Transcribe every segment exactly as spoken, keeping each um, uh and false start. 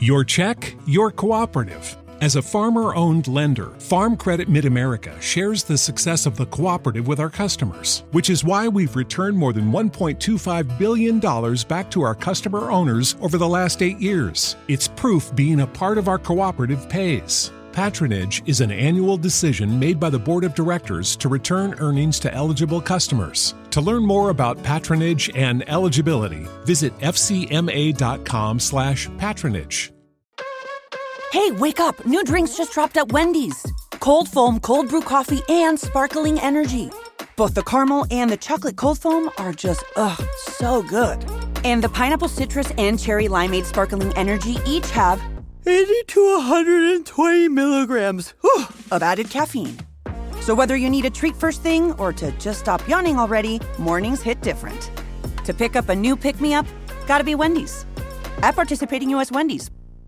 Your check, your cooperative. As a farmer-owned lender, Farm Credit Mid-America shares the success of the cooperative with our customers, which is why we've returned more than one point two five billion dollars back to our customer owners over the last eight years. It's proof being a part of our cooperative pays. Patronage is an annual decision made by the Board of Directors to return earnings to eligible customers. To learn more about patronage and eligibility, visit fcma.com slash patronage. Hey, wake up. New drinks just dropped at Wendy's. Cold foam, cold brew coffee, and sparkling energy. Both the caramel and the chocolate cold foam are just, ugh, so good. And the pineapple citrus and cherry limeade sparkling energy each have eighty to one hundred twenty milligrams whew, of added caffeine. So whether you need a treat first thing or to just stop yawning already, mornings hit different. To pick up a new pick-me-up, gotta be Wendy's. At participating U S Wendy's.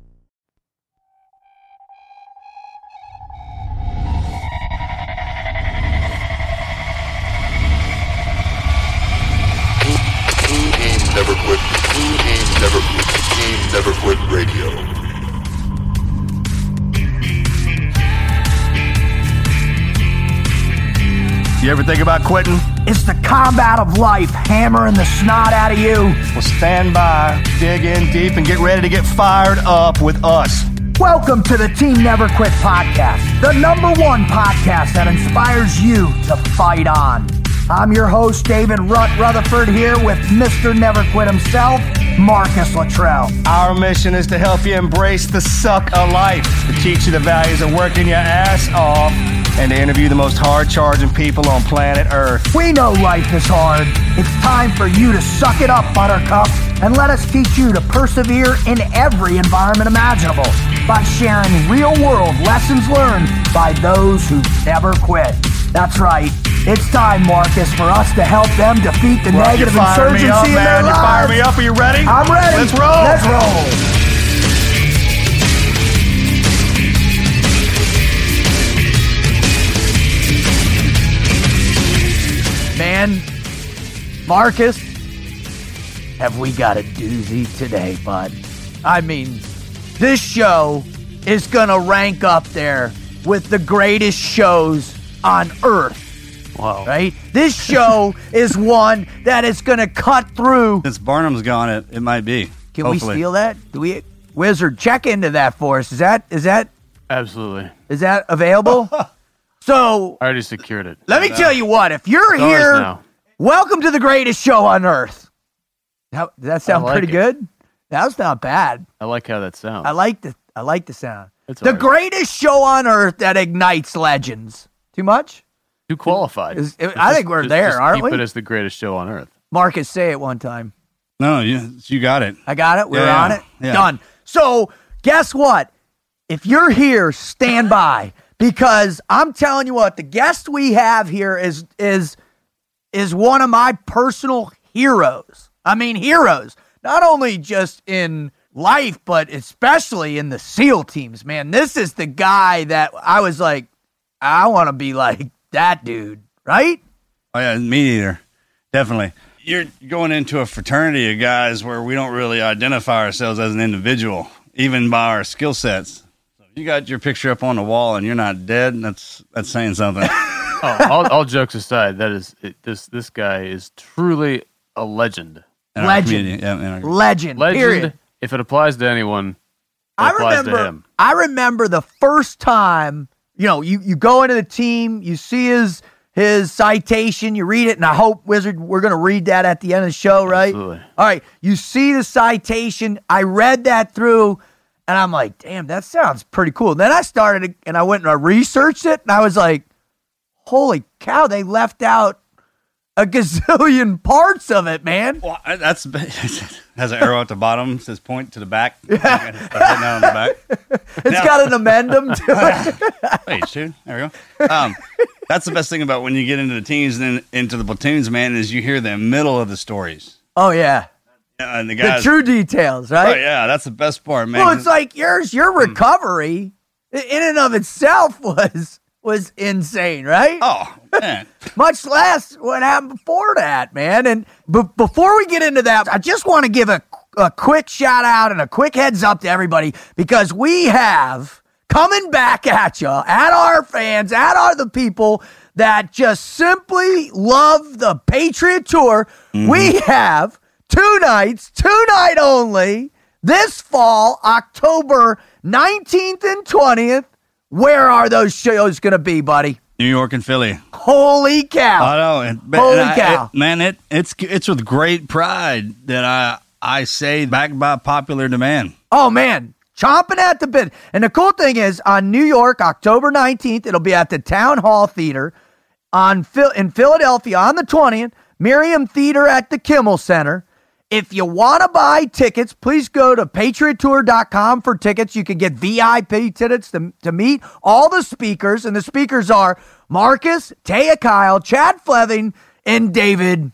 Never quit. Never quit. Never quit radio. You ever think about quitting? It's the combat of life, hammering the snot out of you. Well, stand by, dig in deep, and get ready to get fired up with us. Welcome to the Team Never Quit podcast, the number one podcast that inspires you to fight on. I'm your host, David Rutt Rutherford, here with Mister Never Quit himself, Marcus Luttrell. Our mission is to help you embrace the suck of life, to teach you the values of working your ass off, and to interview the most hard-charging people on planet Earth. We know life is hard. It's time for you to suck it up, Buttercup, and let us teach you to persevere in every environment imaginable by sharing real-world lessons learned by those who never quit. That's right. It's time, Marcus, for us to help them defeat the well, negative you fired insurgency me up, in man. their You lives. fired me up. Are you ready? I'm ready. Let's roll. Let's roll. Man, Marcus, have we got a doozy today, bud? I mean, this show is going to rank up there with the greatest shows on Earth. Wow. Right? This show is one that is going to cut through. Since Barnum's gone, it, it might be. Can Hopefully. we steal that? Do we, Wizard, check into that for us. Is that is that Absolutely. is that available? So I already secured it. let me tell you what. If you're It's ours here, now. welcome to the greatest show on Earth. How, does that sound I like pretty it. good? That was not bad. I like how that sounds. I like the I like the sound. It's the ours. greatest show on Earth that ignites legends. Too much? Too qualified. Is- Just- I think we're just- there, just aren't keep we? it as the greatest show on Earth. Marcus, say it one time. No, you you got it. I got it. We're Yeah, on it. yeah. Done. So guess what? If you're here, stand by, because I'm telling you what, the guest we have here is is is one of my personal heroes. I mean, heroes. Not only just in life, but especially in the SEAL teams, man. This is the guy that I was like, I want to be like that dude, right? Oh yeah, meat eater, definitely. You're going into a fraternity of guys where we don't really identify ourselves as an individual, even by our skill sets. So if you got your picture up on the wall and you're not dead, that's that's saying something. Oh, all, all jokes aside, that is it, this this guy is truly a legend. In our Legend. community. Yeah, in our- Legend. Legend. Period. If it applies to anyone, it I applies remember. to him. I remember the first time. You know, you, you go into the team, you see his his citation, you read it, and I hope, Wizard, we're going to read that at the end of the show, right? Absolutely. All right, you see the citation. I read that through, and I'm like, damn, that sounds pretty cool. Then I started, and I went and I researched it, and I was like, holy cow, they left out a gazillion parts of it, man. Well, I- that's has an arrow at the bottom, says point to the back. Yeah. Down on the back. It's Now- got an amendum to it. Wait, shoot. There we go. Um, that's the best thing about when you get into the teams and then into the platoons, man, is you hear the middle of the stories. Oh, yeah. Yeah, and the The guys. true details, right? Oh, yeah, that's the best part, man. Well, it's like yours, your recovery in and of itself was was insane, right? oh, man. Much less what happened before that, man. And b- before we get into that, I just want to give a a quick shout out and a quick heads up to everybody because we have coming back at you, at our fans, at our the people that just simply love the Patriot Tour. Mm-hmm. We have two nights, two night only, this fall, October nineteenth and twentieth. Where are those shows going to be, buddy? New York and Philly. Holy cow! I know, and, Holy and I, cow, it, man! It it's it's with great pride that I I say backed by popular demand. Oh man, chomping at the bit. And the cool thing is, on New York, October nineteenth, it'll be at the Town Hall Theater. On in Philadelphia on the twentieth, Miriam Theater at the Kimmel Center. If you want to buy tickets, please go to patriot tour dot com for tickets. You can get V I P tickets to, to meet all the speakers. And the speakers are Marcus, Taya Kyle, Chad Fleming, and David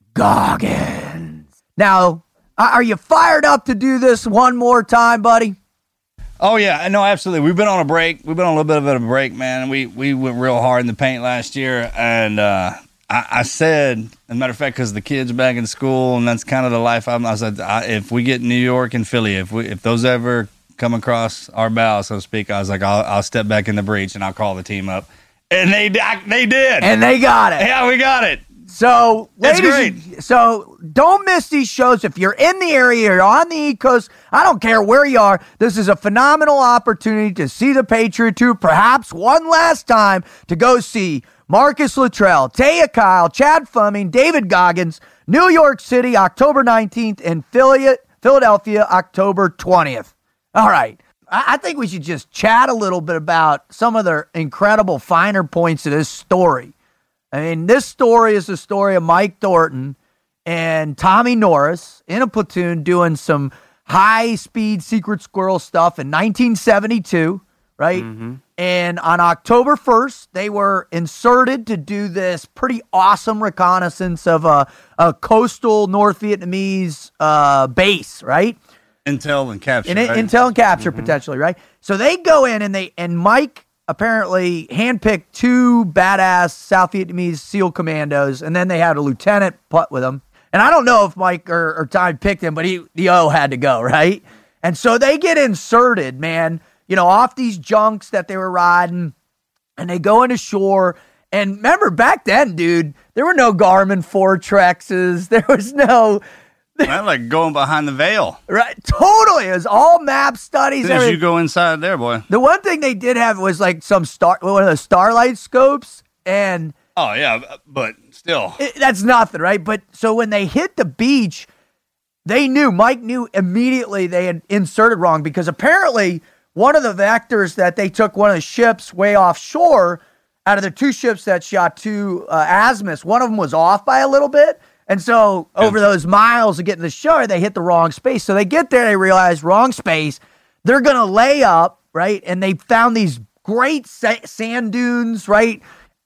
Goggins. Now, are you fired up to do this one more time, buddy? Oh, yeah. No, absolutely. We've been on a break. We've been on a little bit of a break, man. We we went real hard in the paint last year. And uh, I, I said, as a matter of fact, because the kids are back in school, and that's kind of the life I'm, I said, I, if we get New York and Philly, if we if those ever come across our bow, so to speak, I was like, I'll, I'll step back in the breach and I'll call the team up. And they I, they did. And they got it. Yeah, we got it. So, That's ladies, great. So don't miss these shows. If you're in the area, you're on the East Coast, I don't care where you are, this is a phenomenal opportunity to see the Patriot Tour, perhaps one last time, to go see Marcus Luttrell, Taya Kyle, Chad Fleming, David Goggins, New York City, October nineteenth, and Philadelphia, October twentieth. All right. I think we should just chat a little bit about some of the incredible finer points of this story. I mean, this story is the story of Mike Thornton and Tommy Norris in a platoon doing some high-speed secret squirrel stuff in nineteen seventy-two, right? Mm-hmm. And on October first, they were inserted to do this pretty awesome reconnaissance of a, a coastal North Vietnamese uh, base, right? Intel and capture. In, right? Intel and capture, mm-hmm. potentially, right? So they go in and they and Mike apparently handpicked two badass South Vietnamese SEAL commandos, and then they had a lieutenant putt with them. And I don't know if Mike or, or Tommy picked him, but he the O had to go, right? And so they get inserted, man, you know, off these junks that they were riding, and they go into shore. And remember, back then, dude, there were no Garmin Fortrexes. There was no... I like going behind the veil. Right, totally. It was all map studies. As soon as you go inside there, boy. The one thing they did have was like some star, one of the starlight scopes, and oh yeah, but still, it, that's nothing, right? But so when they hit the beach, they knew. Mike knew immediately they had inserted wrong because apparently one of the vectors that they took one of the ships way offshore out of the two ships that shot two uh, azimuths, one of them was off by a little bit. And so over those miles of getting to the shore, they hit the wrong space. So they get there, they realize wrong space. They're going to lay up, right? And they found these great sa- sand dunes, right?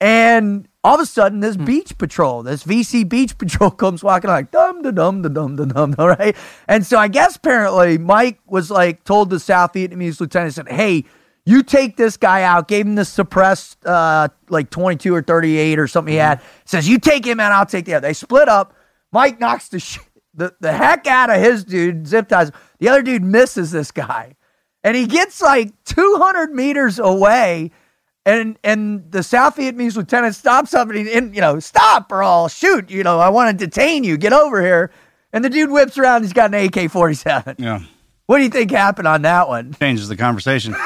And all of a sudden, this hmm. beach patrol, this V C beach patrol comes walking like, dum, da, dum, da, dum, da, dum, da, right? And so I guess apparently Mike was like, told the South Vietnamese lieutenant, said, hey, you take this guy out, gave him the suppressed uh, like twenty-two or thirty-eight or something he had. Says, you take him out, I'll take the other. They split up. Mike knocks the, sh- the the heck out of his dude, zip ties. The other dude misses this guy. And he gets like two hundred meters away. And and the South Vietnamese lieutenant stops up and, he, and, you know, stop or I'll shoot. You know, I want to detain you. Get over here. And the dude whips around. He's got an A K forty-seven. Yeah. What do you think happened on that one? Changes the conversation.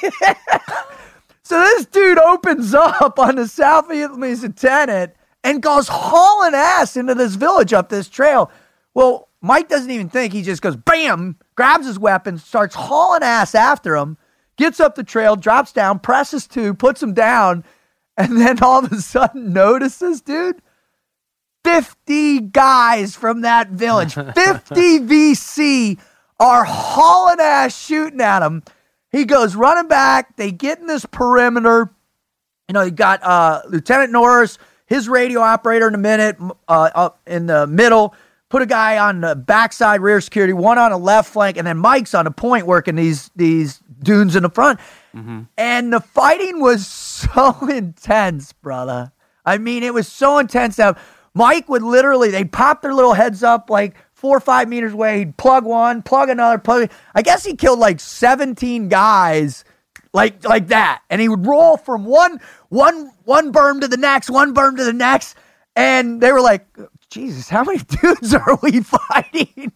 So this dude opens up on the South Vietnamese lieutenant and goes hauling ass into this village up this trail. Well, Mike doesn't even think. He just goes, bam, grabs his weapon, starts hauling ass after him, gets up the trail, drops down, presses two, puts him down, and then all of a sudden notices, dude, fifty guys from that village, fifty V C are hauling ass shooting at him. He goes running back. They get in this perimeter. You know, you got uh, Lieutenant Norris, his radio operator in a minute, uh, up in the middle, put a guy on the backside rear security, one on the left flank, and then Mike's on the point working these, these dunes in the front. Mm-hmm. And the fighting was so intense, brother. I mean, it was so intense that Mike would literally, they'd pop their little heads up like four or five meters away. He'd plug one, plug another, plug. I guess he killed like seventeen guys like like that. And he would roll from one, one, one berm to the next, one berm to the next. And they were like, Jesus, how many dudes are we fighting?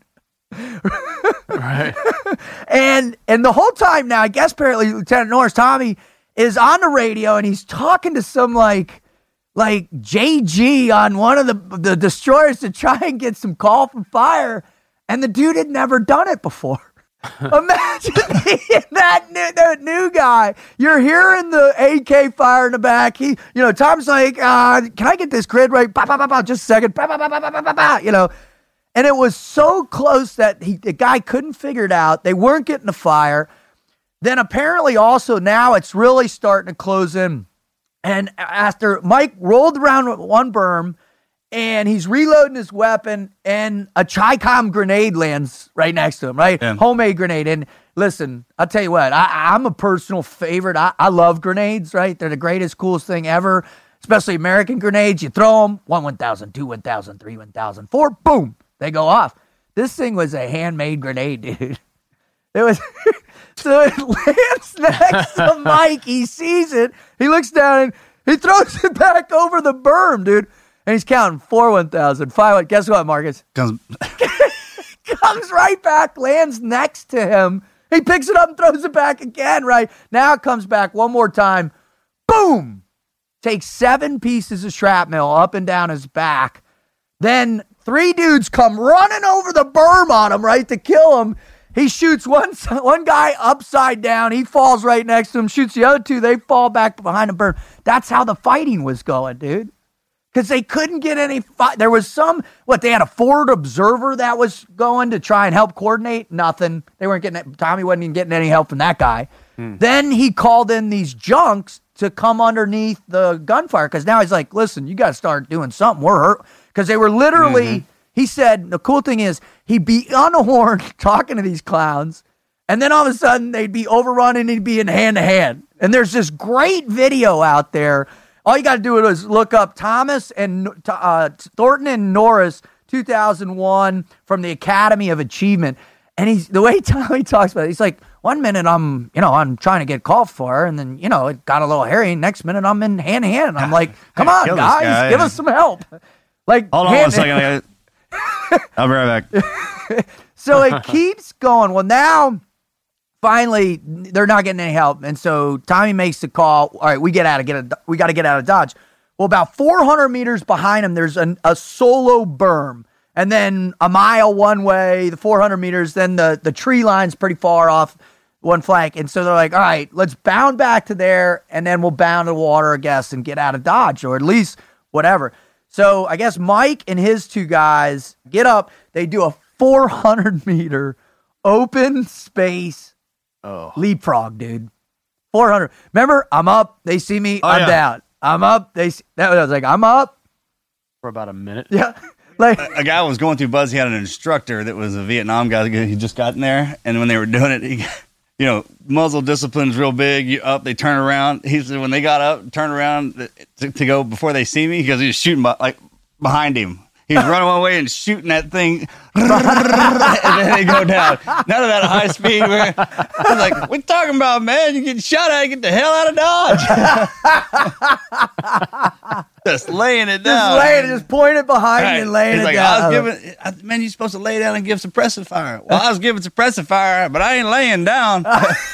Right. and and the whole time now, I guess apparently Lieutenant Norris, Tommy, is on the radio and he's talking to some like like J G on one of the the destroyers to try and get some call from fire, and the dude had never done it before. Imagine being that new, that new guy. You're hearing the A K fire in the back. He, you know, Tom's like, uh, "Can I get this grid right? Bah, bah, bah, bah, just a second. Bah, bah, bah, bah, bah, bah, bah, you know." And it was so close that he, the guy couldn't figure it out. They weren't getting the fire. Then apparently also now it's really starting to close in. And after Mike rolled around with one berm and he's reloading his weapon and a Chi-Com grenade lands right next to him, right? Yeah. Homemade grenade. And listen, I'll tell you what, I, I'm a personal favorite. I, I love grenades, right? They're the greatest, coolest thing ever, especially American grenades. You throw them, one one thousand, two one thousand, three one thousand, four, boom. They go off. This thing was a handmade grenade, dude. It was, so it lands next to Mike. He sees it. He looks down and he throws it back over the berm, dude. And he's counting four one thousand, five. Guess what, Marcus? Comes, Comes right back, lands next to him. He picks it up and throws it back again, right? Now it comes back one more time. Boom! Takes seven pieces of shrapnel up and down his back. Then three dudes come running over the berm on him, right, to kill him. He shoots one one guy upside down. He falls right next to him, shoots the other two. They fall back behind the berm. That's how the fighting was going, dude. Because they couldn't get any fight. There was some, what, they had a forward observer that was going to try and help coordinate? Nothing. They weren't getting it. Tommy wasn't even getting any help from that guy. Hmm. Then he called in these junks to come underneath the gunfire because now he's like, listen, you got to start doing something. We're hurt. Because they were literally, mm-hmm. he said, the cool thing is, he'd be on the horn talking to these clowns, and then all of a sudden they'd be overrun and he'd be in hand-to-hand. And there's this great video out there. All you got to do is look up Thomas and uh, Thornton and Norris, two thousand one, from the Academy of Achievement. And he's the way Tommy talks about it, he's like, one minute I'm, you know, I'm trying to get called for, and then, you know, it got a little hairy. Next minute I'm in hand-to-hand. And I'm like, come on, guys, guy, give us some help. Like, hold on hand- one second. I'll be right back. So it keeps going. Well, now, finally, they're not getting any help. And so Tommy makes the call. All right, we get out of get a, we got to get out of Dodge. Well, about four hundred meters behind him, there's an, a solo berm. And then a mile one way, the four hundred meters, then the, the tree line's pretty far off one flank. And so they're like, all right, let's bound back to there, and then we'll bound to water, I guess, and get out of Dodge, or at least whatever. So I guess Mike and his two guys get up. They do a four hundred meter open space oh. leapfrog, dude. four hundred. Remember, I'm up. They see me. Oh, I'm yeah. down. I'm up. They see, that was like, I'm up. For about a minute. Yeah. Like a, a guy was going through Buzz. He had an instructor that was a Vietnam guy. He just got in there. And when they were doing it, he, you know, muzzle discipline's real big. You up, they turn around. He said when they got up, turn around to, to go before they see me, because he was shooting by, like behind him. He was running one way and shooting that thing, and then they go down. None of that high speed. I was like, "What you talking about, man? You get shot at, get the hell out of Dodge." Just laying it down. Just laying it, just pointing it behind right. you and laying He's it like, down. I was giving, I, man, you're supposed to lay down and give suppressive fire. Well, I was giving suppressive fire, but I ain't laying down.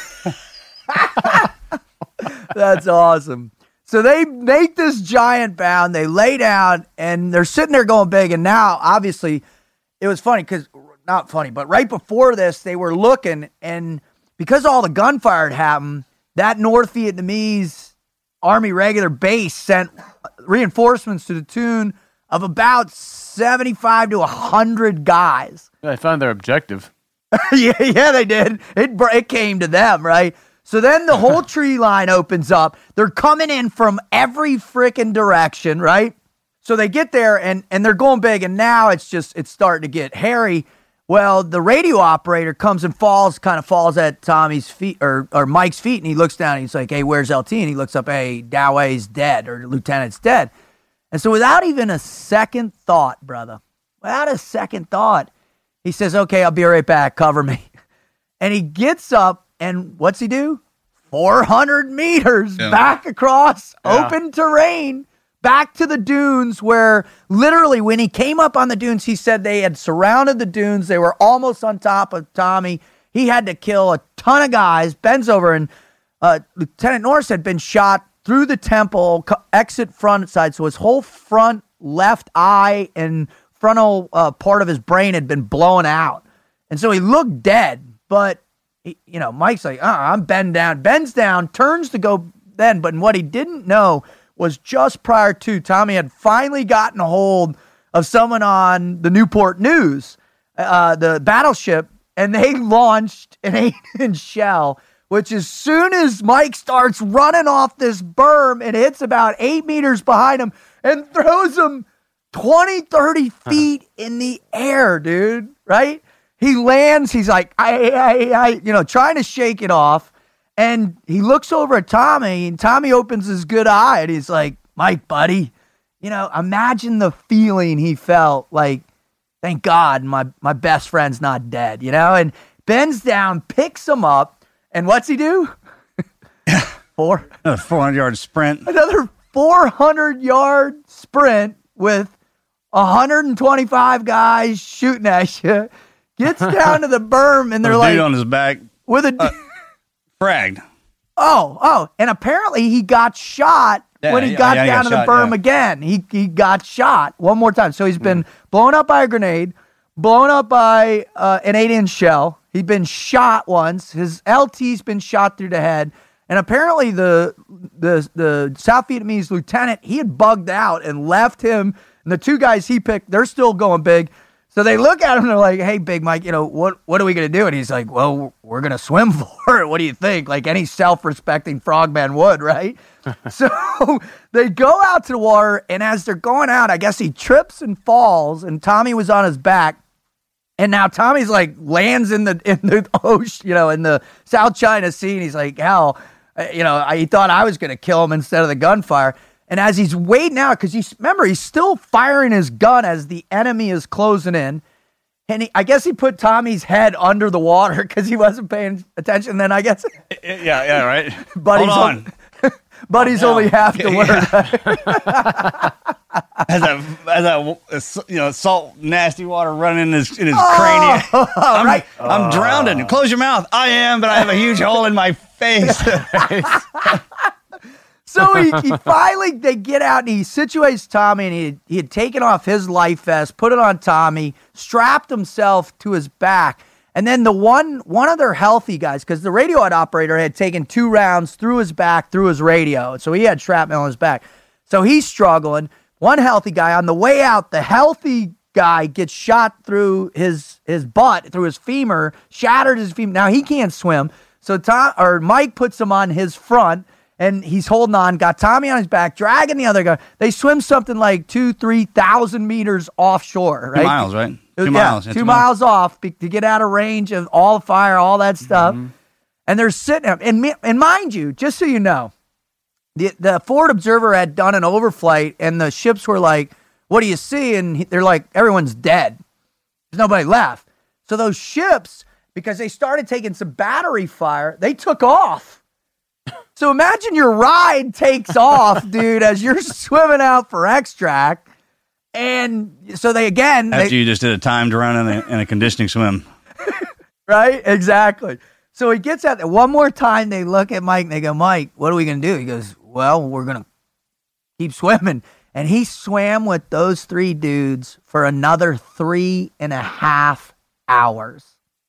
That's awesome. So they make this giant bound, they lay down, and they're sitting there going big. And now, obviously, it was funny because, not funny, but right before this, they were looking, and because all the gunfire had happened, that North Vietnamese Army regular base sent reinforcements to the tune of about seventy-five to one hundred guys. Yeah, they found their objective. yeah, yeah, they did. It, it came to them, right? So then the whole tree line opens up. They're coming in from every freaking direction, right? So they get there, and, and they're going big, and now it's just, it's starting to get hairy. Well, the radio operator comes and falls, kind of falls at Tommy's feet, or, or Mike's feet, and he looks down, and he's like, hey, where's L T? And he looks up, hey, Doway's dead, or Lieutenant's dead. And so without even a second thought, brother, without a second thought, He says, okay, I'll be right back. Cover me. And he gets up, and what's he do? four hundred meters yeah. back across yeah. open terrain, back to the dunes where literally when he came up on the dunes, he said they had surrounded the dunes. They were almost on top of Tommy. He had to kill a ton of guys. Bends over, and uh, Lieutenant Norris had been shot through the temple, exit front side. So his whole front left eye and frontal uh, part of his brain had been blown out. And so he looked dead, but he, you know, Mike's like, uh, I'm bend down, bends down, turns to go then. But what he didn't know was just prior to, Tommy had finally gotten a hold of someone on the Newport News, uh, the battleship, and they launched an eight-inch shell, which as soon as Mike starts running off this berm, it hits about eight meters behind him and throws him twenty, thirty feet in the air, dude, right? He lands, he's like, I, I, I, you know, trying to shake it off. And he looks over at Tommy, and Tommy opens his good eye, and he's like, Mike, buddy, you know, imagine the feeling he felt like, thank God my, my best friend's not dead, you know? And bends down, picks him up, and what's he do? Four. Another four hundred yard sprint. Another four hundred yard sprint with one hundred twenty-five guys shooting at you. Gets down to the berm, and they're with a like, dude on his back with a uh, fragged. Oh, oh, and apparently he got shot yeah, when he got yeah, down he got to shot, the berm yeah. again. He he got shot one more time. So he's been mm. blown up by a grenade, blown up by uh, an eight-inch shell. He's been shot once. His L T's been shot through the head, and apparently the the the South Vietnamese lieutenant, he had bugged out and left him. And the two guys he picked, they're still going big. So they look at him and they're like, hey, Big Mike, you know, what what are we going to do? And he's like, well, we're going to swim for it. What do you think? Like any self-respecting frogman would, right? So they go out to the water, and as they're going out, I guess he trips and falls, and Tommy was on his back. And now Tommy's like lands in the in the ocean, you know, in the South China Sea, and he's like, hell, you know, I, he thought I was going to kill him instead of the gunfire. And as he's wading out, because he's, remember, he's still firing his gun as the enemy is closing in. And he, I guess he put Tommy's head under the water because he wasn't paying attention. Then I guess. Yeah, yeah, right. Buddy's Hold on. Only, Buddy's oh, only half the word. Yeah. Has that, has that, you know, salt, nasty water running in his in his oh, cranium. I'm, right. I'm uh, drowning. Close your mouth. I am, but I have a huge hole in my face. So he, he finally, they get out and he situates Tommy, and he, he had taken off his life vest, put it on Tommy, strapped himself to his back. And then the one, one of their healthy guys, because the radio head operator had taken two rounds through his back, through his radio. So he had shrapnel on his back. So he's struggling. One healthy guy, on the way out, the healthy guy gets shot through his, his butt, through his femur, shattered his femur. Now he can't swim. So Tom, or Mike puts him on his front. And he's holding on, got Tommy on his back, dragging the other guy. They swim something like two, three thousand meters offshore, right? Two miles, right? Two yeah, miles. Yeah, two, two miles, miles off be, to get out of range of all the fire, all that stuff. Mm-hmm. And they're sitting there. And, and mind you, just so you know, the, the Forward Observer had done an overflight, and the ships were like, what do you see? And he, they're like, everyone's dead. There's nobody left. So those ships, because they started taking some battery fire, they took off. So imagine your ride takes off, dude, as you're swimming out for extract. And so they, again... After they, you just did a timed run in a, in a conditioning swim. Right? Exactly. So he gets out there. One more time, they look at Mike, and they go, Mike, what are we going to do? He goes, well, we're going to keep swimming. And he swam with those three dudes for another three and a half hours.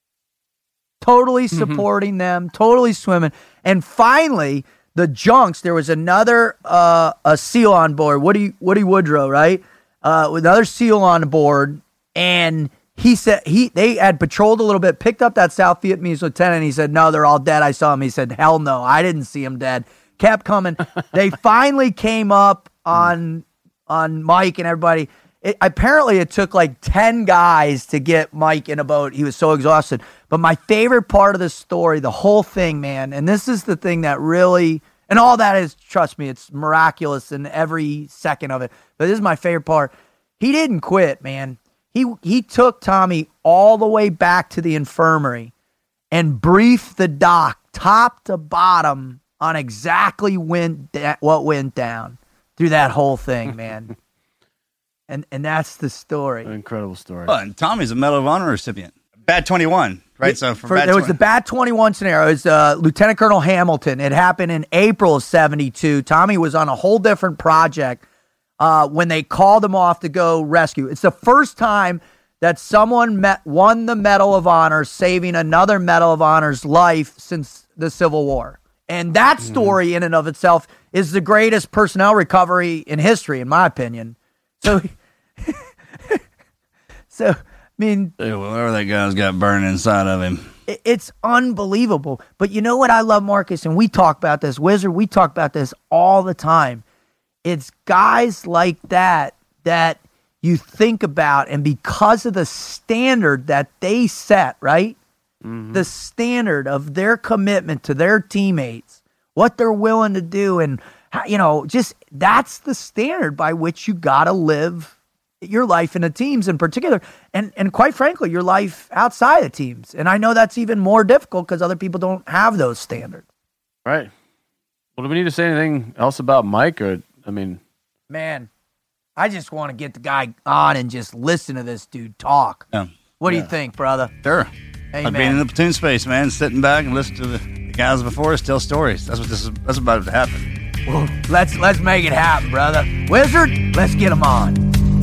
Totally supporting mm-hmm. them, totally swimming. And finally, the junks, there was another uh, a SEAL on board, Woody Woody Woodrow, right? Uh, with another SEAL on board, and he said he they had patrolled a little bit, picked up that South Vietnamese lieutenant, and he said, no, they're all dead. I saw him. He said, hell no, I didn't see him dead. Kept coming. They finally came up on on Mike and everybody. It, apparently, it took like ten guys to get Mike in a boat. He was so exhausted. But my favorite part of the story, the whole thing, man, and this is the thing that really, and all that is, trust me, it's miraculous in every second of it. But this is my favorite part. He didn't quit, man. He he took Tommy all the way back to the infirmary and briefed the doc top to bottom on exactly when da- what went down through that whole thing, man. and and that's the story. An incredible story. Oh, and Tommy's a Medal of Honor recipient. Bad twenty-one, right? So from For, bad there was twenty the bad twenty-one scenario. It was uh, Lieutenant Colonel Hamilton. It happened in April of seventy-two. Tommy was on a whole different project uh, when they called him off to go rescue. It's the first time that someone met, won the Medal of Honor, saving another Medal of Honor's life since the Civil War. And that story mm-hmm. in and of itself is the greatest personnel recovery in history, in my opinion. So, so I mean... Hey, whatever that guy's got burning inside of him. It's unbelievable. But you know what I love, Marcus? And we talk about this, Wizard, we talk about this all the time. It's guys like that that you think about, and because of the standard that they set, right? Mm-hmm. The standard of their commitment to their teammates, what they're willing to do, and, you know, just that's the standard by which you got to live your life in the teams in particular, and and quite frankly, your life outside of teams. And I know that's even more difficult because other people don't have those standards. Right. Well, do we need to say anything else about Mike? Or, I mean... Man, I just want to get the guy on and just listen to this dude talk. Yeah. What do yeah. you think, brother? Sure. Hey, I've man. been in the platoon space, man, sitting back and listening to the, the guys before us tell stories. That's what this is. That's about to happen. Well, let's let's make it happen, brother. Wizard, let's get him on.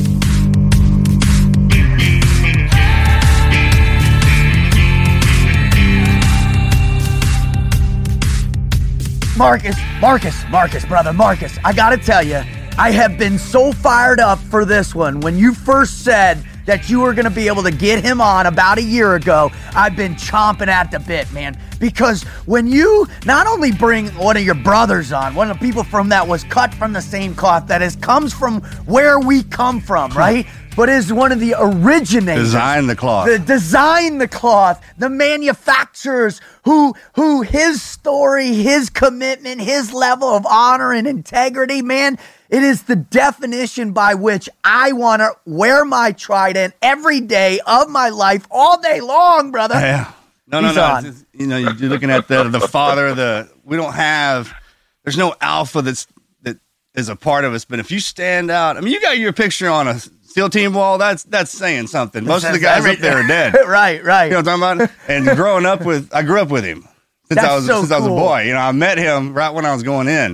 Marcus, Marcus, Marcus, brother, Marcus, I gotta tell you, I have been so fired up for this one. When you first said that you were going to be able to get him on about a year ago, I've been chomping at the bit, man. Because when you not only bring one of your brothers on, one of the people from that was cut from the same cloth, that is comes from where we come from, right? But is one of the originators. Design the cloth. The design the cloth. The manufacturers who who his story, his commitment, his level of honor and integrity, man, it is the definition by which I want to wear my trident every day of my life, all day long, brother. Yeah. No, no, He's no. on. It's- You know, you're looking at the the father. The we don't have. There's no alpha that's that is a part of us. But if you stand out, I mean, you got your picture on a SEAL team wall. That's that's saying something. Most of the guys up there are dead. right, right. You know what I'm talking about? And growing up with, I grew up with him since That's I was so since I was a cool. boy. You know, I met him right when I was going in,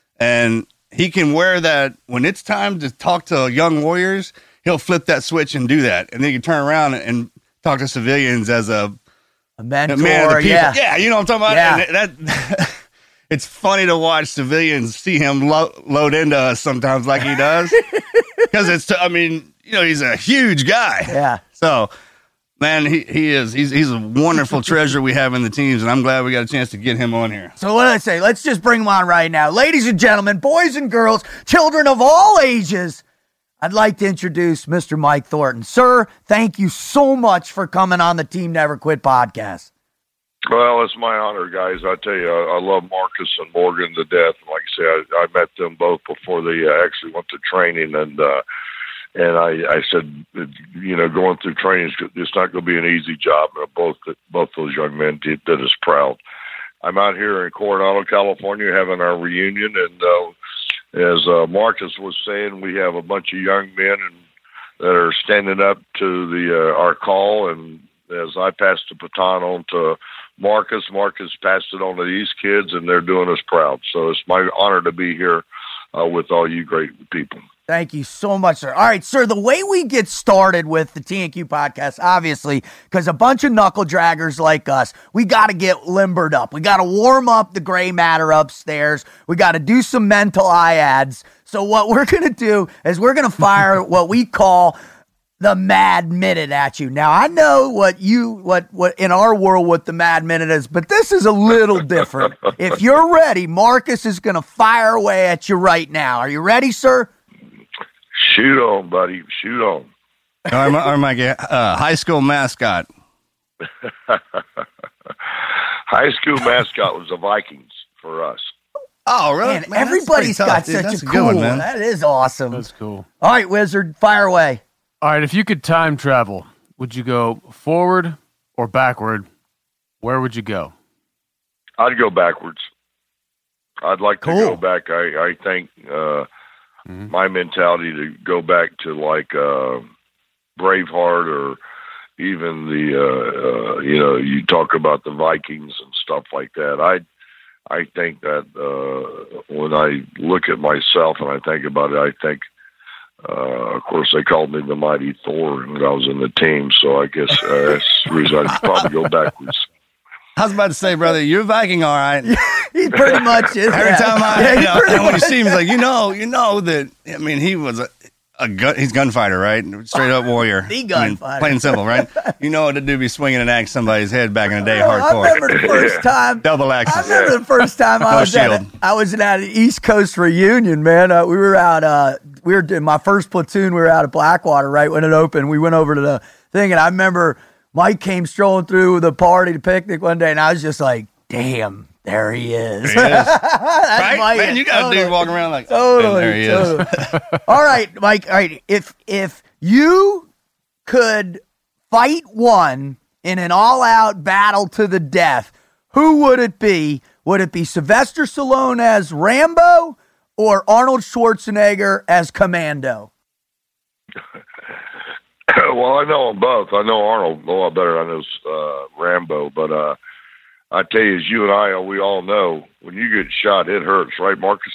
and he can wear that when it's time to talk to young warriors. He'll flip that switch and do that, and then he can turn around and talk to civilians as a, a mentor. a man of the people. Yeah, Yeah, you know what I'm talking Yeah. about. And that it's funny to watch civilians see him lo- load into us sometimes like he does, because it's. I mean, you know, he's a huge guy. yeah. So, man, he, he is. He's he's a wonderful treasure we have in the teams, and I'm glad we got a chance to get him on here. So what did I say? Let's just bring him on right now. Ladies and gentlemen, boys and girls, children of all ages, I'd like to introduce Mister Mike Thornton. Sir, thank you so much for coming on the Team Never Quit podcast. Well, it's my honor, guys. I tell you, I, I love Marcus and Morgan to death. And like I say, I, I met them both before they uh, actually went to training, and uh, and I, I said, you know, going through training, it's not going to be an easy job. And both both those young men did, did us proud. I'm out here in Coronado, California, having our reunion, and uh, as uh, Marcus was saying, we have a bunch of young men and that are standing up to the uh, our call. And as I passed the baton on to Marcus, Marcus passed it on to these kids, and they're doing us proud. So it's my honor to be here uh, with all you great people. Thank you so much, sir. All right, sir, the way we get started with the T N Q podcast, obviously, because a bunch of knuckle draggers like us, we got to get limbered up. We got to warm up the gray matter upstairs. We got to do some mental I A Ds. So what we're going to do is we're going to fire what we call the Mad Minute at you. Now, I know what you, what, what in our world, what the Mad Minute is, but this is a little different. If you're ready, Marcus is going to fire away at you right now. Are you ready, sir? Shoot on, buddy. Shoot on. Or my, or my uh, high school mascot. High school mascot was the Vikings for us. Oh, really? Man, Man, that's everybody's pretty got tough, dude. such That's a a cool good one, man. That is awesome. That's cool. All right, Wizard, fire away. All right, if you could time travel, would you go forward or backward? Where would you go? I'd go backwards. I'd like to Cool. go back. I, I think uh, Mhm. my mentality to go back to like uh, Braveheart or even the, uh, uh, you know, you talk about the Vikings and stuff like that. I I think that uh, when I look at myself and I think about it, I think, uh, of course, they called me the Mighty Thor when I was in the team, so I guess uh, that's the reason I'd probably go backwards. I was about to say, brother, you're Viking, all right. He pretty much is. Every yeah. time I, Yeah, you he know, pretty and when you much- see him, he's like, you know, you know that. I mean, he was a, a gun. He's gunfighter, right? Straight up warrior. The I mean, gunfighter. plain and simple, right? You know what to do? Be swinging an axe somebody's head back in the day, Oh, I hardcore. remember the first time. Double I axes. remember the first time I No was at a, shield. I was at an East Coast reunion, man. Uh, we were out. Uh, we were in my first platoon. We were out of Blackwater right when it opened. We went over to the thing, and I remember Mike came strolling through the party, the picnic one day, and I was just like, "Damn, there he is!" There he is. That's Right? Mike. Man, you got a Totally. dude walking around like, oh, man, Totally, there he is. totally. All right, Mike. All right, if if you could fight one in an all-out battle to the death, who would it be? Would it be Sylvester Stallone as Rambo or Arnold Schwarzenegger as Commando? Well, I know them both. I know Arnold a lot better than I know uh, Rambo, but uh, I tell you, as you and I, we all know, when you get shot, it hurts, right, Marcus?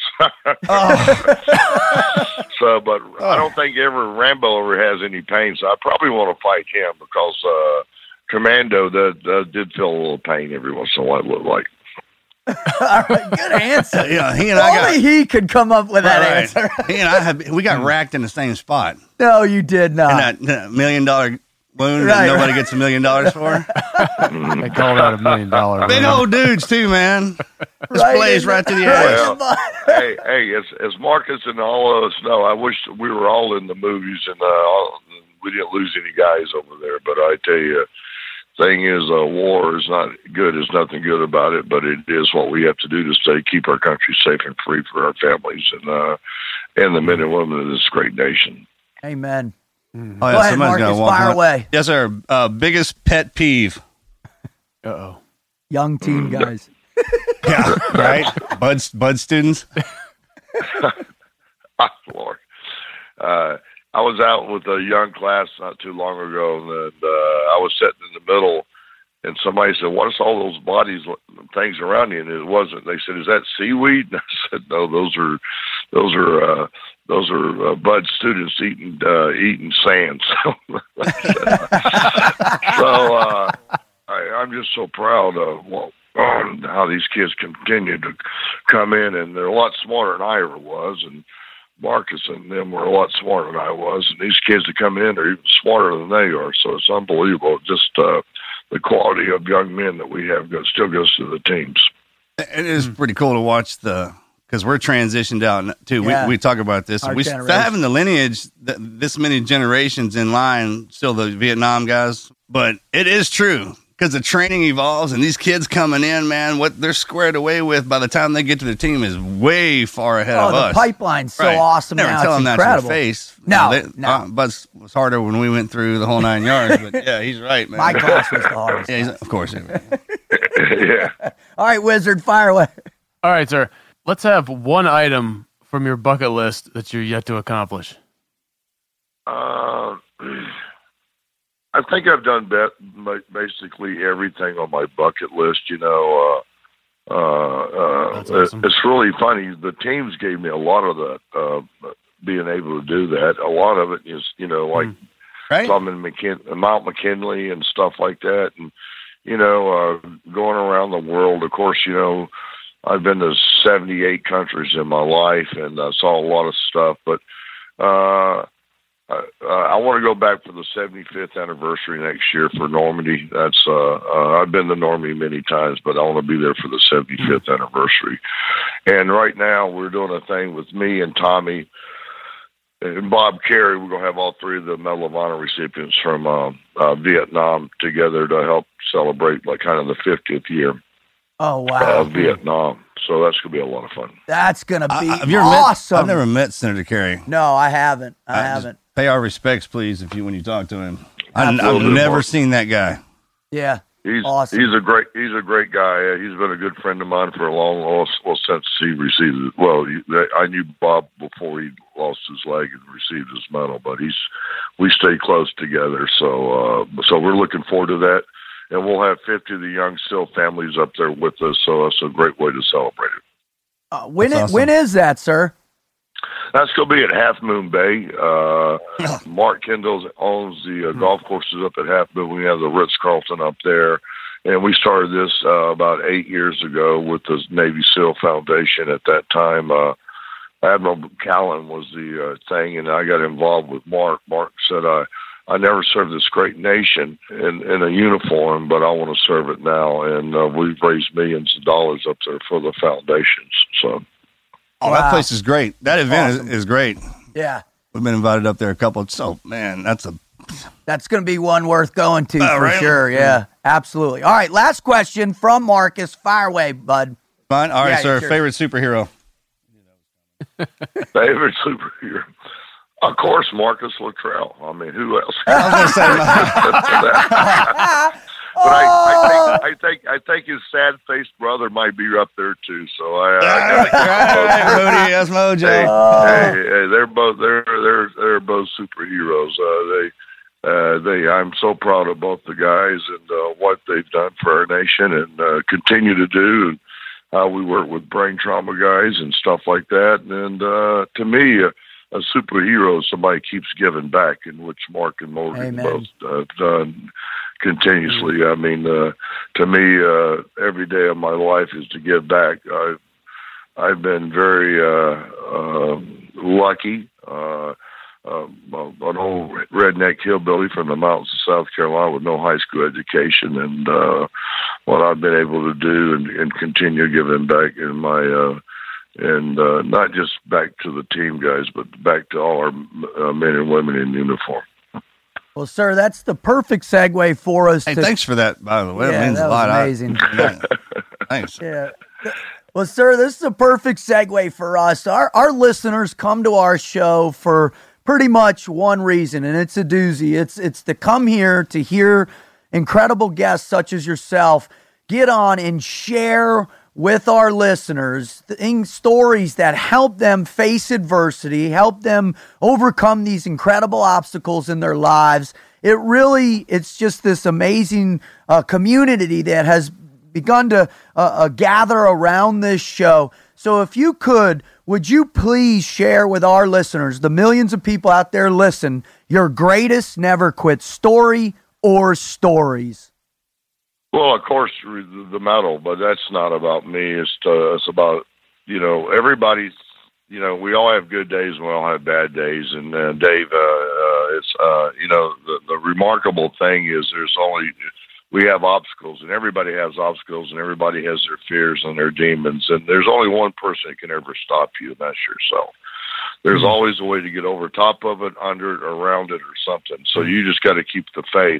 So, but I don't think ever Rambo ever has any pain, so I probably want to fight him because uh, Commando that uh, did feel a little pain every once in a while, it looked like. All right, good answer. Yeah, he and I got. Only he could come up with that Right. answer. He and I have. We got racked in the same spot. No, you did not. And that, that million dollar wound Right, that nobody right. gets a million dollars for. They call that a million dollar. Big wound. old dudes too, man. This Right plays in right to the right ass. in the- hey, hey, as, as Marcus and all of us know, I wish we were all in the movies and uh, all, we didn't lose any guys over there. But I tell you, thing is, uh, war is not good. There's nothing good about it, but it is what we have to do to stay, keep our country safe and free for our families and uh, and the men and women of this great nation. Amen. Oh, yeah, Go ahead, somebody's gonna Marcus, walk fire around. away. Yes, sir. Uh, biggest pet peeve. Uh-oh. Young teen guys. Yeah, right. Bud, Bud students. Ah, Lord. Uh, I was out with a young class not too long ago, and uh, I was sitting in the middle, and somebody said, "What's all those bodies, things around you?" And it wasn't. They said, "Is that seaweed?" And I said, "No, those are, those are, uh, those are uh, Bud students eating uh, eating sand." So uh, I, I'm just so proud of well, um, how these kids continue to come in, and they're a lot smarter than I ever was, and Marcus and them were a lot smarter than I was, and these kids that come in are even smarter than they are. So it's unbelievable, just uh, the quality of young men that we have goes, still goes to the teams. It is pretty cool to watch the because we're transitioned out too. Yeah. We we talk about this. Our We still generation. having the lineage th- this many generations in line. Still the Vietnam guys, but it is true because the training evolves and these kids coming in, man, what they're squared away with by the time they get to the team is way far ahead Oh, of the us. pipeline's so Right. awesome Never now. tell It's them that to incredible. their face. No, You know, they- no. uh, Buzz was harder when we went through the whole nine yards, but yeah, he's right, man. My class was the hardest. Yeah, he's, of course. yeah. Yeah. All right, Wizard, fire away. All right, sir. Let's have one item from your bucket list that you're yet to accomplish. Uh, I think I've done be- basically everything on my bucket list. You know, uh, uh, uh, That's awesome. it's really funny. The teams gave me a lot of that, uh, being able to do that. A lot of it is, you know, like Right? some in McKin- Mount McKinley and stuff like that. And, you know, uh, going around the world, of course, you know, I've been to seventy-eight countries in my life and I saw a lot of stuff, but, uh, Uh, uh, I want to go back for the seventy-fifth anniversary next year for Normandy. That's uh, uh, I've been to Normandy many times, but I want to be there for the seventy-fifth anniversary. And right now we're doing a thing with me and Tommy and Bob Carey. We're going to have all three of the Medal of Honor recipients from uh, uh, Vietnam together to help celebrate like kind of the fiftieth year Oh, wow. of Vietnam. So that's going to be a lot of fun. That's going to be I, have you ever awesome. met? I've never met Senator Kerry. No, I haven't. I, I just- haven't. Pay our respects, please, if you when you talk to him. I, I've Absolutely. never seen that guy. Yeah. He's Awesome. he's a great he's a great guy. Uh, he's been a good friend of mine for a long, long well since he received it. Well, he, I knew Bob before he lost his leg and received his medal, but he's we stay close together. So uh, so we're looking forward to that, and we'll have fifty of the young Still families up there with us. So it's a great way to celebrate it. Uh, when That's it, awesome. when is that, sir? That's going to be at Half Moon Bay. Uh, Mark Kendall owns the uh, golf courses up at Half Moon. We have the Ritz-Carlton up there. And we started this uh, about eight years ago with the Navy SEAL Foundation. At that time, uh, Admiral Callan was the uh, thing, and I got involved with Mark. Mark said, I, I never served this great nation in, in a uniform, but I want to serve it now. And uh, we've raised millions of dollars up there for the foundations. So. Oh, Wow. that place is great. That event Awesome. is, is great. Yeah. We've been invited up there a couple. Of, so, man, that's a That's going to be one worth going to Uh, for right? sure. Yeah, absolutely. All right, last question from Marcus. Fire away, bud. fine. All right, Yeah, sir. sure. Favorite superhero? Favorite superhero? Of course, Marcus Luttrell. I mean, who else? I was going to say, my, But I, I think I think I think his sad-faced brother might be up there too. So I, I all right, Rudy, that's Mojo. Hey, Oh. hey, hey, they're both they're they're they're both superheroes. Uh, they uh, they I'm so proud of both the guys and uh, what they've done for our nation and uh, continue to do, and how we work with brain trauma guys and stuff like that. And uh, to me, uh, a superhero is somebody keeps giving back, in which Mark and Morgan Amen. both uh, have done continuously. I mean, uh, to me, uh, every day of my life is to give back. I've I've been very uh, uh, lucky. Uh, uh, an old redneck hillbilly from the mountains of South Carolina with no high school education, and uh, what I've been able to do and, and continue giving back in my uh, and uh, not just back to the team guys, but back to all our uh, men and women in uniform. Well, sir, that's the perfect segue for us. Hey, to, thanks for that, by the way. Yeah, That means that a was lot. I- amazing. yeah. Thanks. Yeah. Well, sir, this is a perfect segue for us. Our our listeners come to our show for pretty much one reason, and it's a doozy. It's it's to come here to hear incredible guests such as yourself get on and share with our listeners things, stories that help them face adversity, help them overcome these incredible obstacles in their lives. It really, it's just this amazing uh, community that has begun to uh, uh, gather around this show. So if you could, would you please share with our listeners, the millions of people out there listen, your greatest never quit story or stories? Well, of course, the medal, but that's not about me. It's uh, it's about, you know, everybody's, you know, we all have good days and we all have bad days. And uh, Dave, uh, uh, it's, uh, you know, the, the remarkable thing is there's only, we have obstacles, and everybody has obstacles, and everybody has their fears and their demons. And there's only one person that can ever stop you, and that's yourself. There's always a way to get over top of it, under it, around it, or something. So you just got to keep the faith.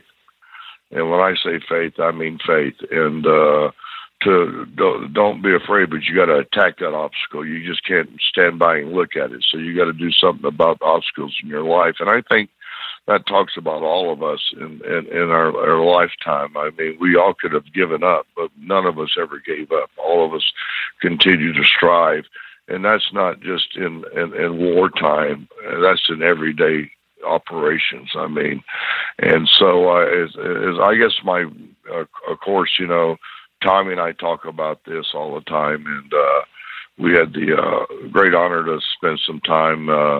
And when I say faith, I mean faith. And uh, to don't, don't be afraid, but you got to attack that obstacle. You just can't stand by and look at it. So you got to do something about the obstacles in your life. And I think that talks about all of us in, in, in our, our lifetime. I mean, we all could have given up, but none of us ever gave up. All of us continue to strive. And that's not just in, in, in wartime. That's in everyday operations. I mean, and so uh, as, as I guess my, uh, of course, you know, Tommy and I talk about this all the time, and uh, we had the uh, great honor to spend some time uh,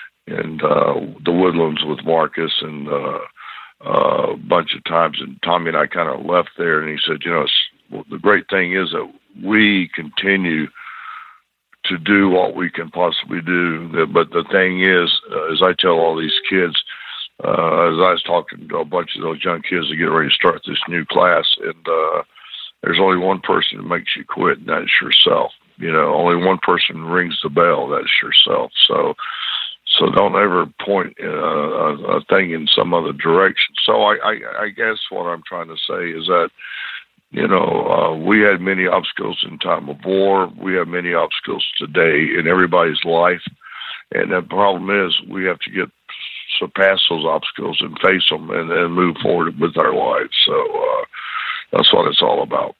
in uh, the Woodlands with Marcus and uh, uh, a bunch of times, and Tommy and I kind of left there, and he said, you know, well, the great thing is that we continue to do what we can possibly do. But the thing is, uh, as I tell all these kids, uh, as I was talking to a bunch of those young kids that get ready to start this new class, and uh, there's only one person that makes you quit, and that's yourself. You know, only one person rings the bell, that's yourself. So, so don't ever point uh, a, a thing in some other direction. So I, I, I guess what I'm trying to say is that, you know, uh, we had many obstacles in time of war. We have many obstacles today in everybody's life. And the problem is we have to get surpass those obstacles and face them and, and move forward with our lives. So uh, that's what it's all about.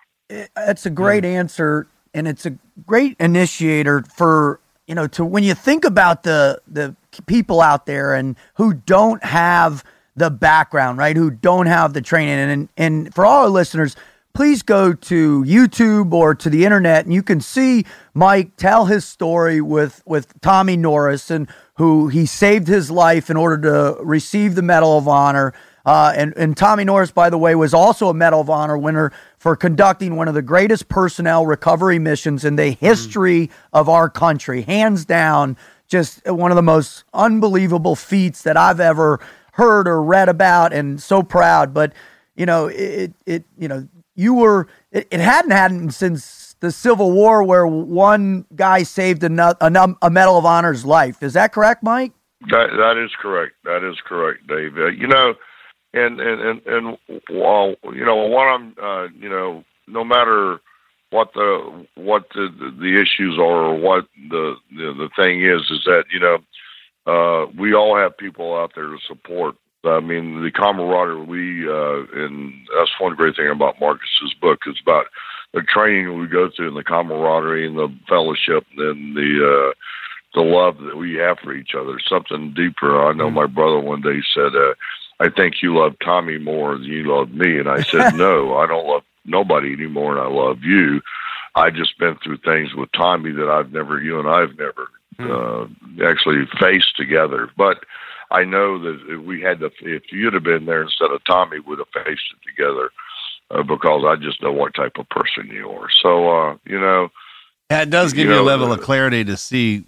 It's a great answer, and it's a great initiator for, you know, to when you think about the the people out there and who don't have the background, right, who don't have the training. And, and for all our listeners, please go to YouTube or to the internet, and you can see Mike tell his story with, with Tommy Norris, and who he saved his life in order to receive the Medal of Honor. Uh, and, and Tommy Norris, by the way, was also a Medal of Honor winner for conducting one of the greatest personnel recovery missions in the history mm. of our country. Hands down, just one of the most unbelievable feats that I've ever heard or read about, and so proud. But, you know, it, it you know, you were, it, it hadn't happened since the Civil War where one guy saved a, a, a Medal of Honor's life. Is that correct, Mike? That, that is correct. That is correct, Dave. Uh, you know, And and and, and while you know what I'm, uh, you know, no matter what the what the, the issues are or what the, the the thing is, is that you know uh, we all have people out there to support. I mean, the camaraderie. We uh, and that's one great thing about Marcus's book is about the training we go through and the camaraderie and the fellowship and the uh, the love that we have for each other. Something deeper. I know my brother one day said. Uh, I think you love Tommy more than you love me. And I said, no, I don't love nobody anymore, and I love you. I just been through things with Tommy that I've never, you and I've never uh, actually faced together. But I know that if we had to, if you'd have been there instead of Tommy, we'd have faced it together uh, because I just know what type of person you are. So, uh, you know. Yeah, it does give you, you know, a level uh, of clarity to see.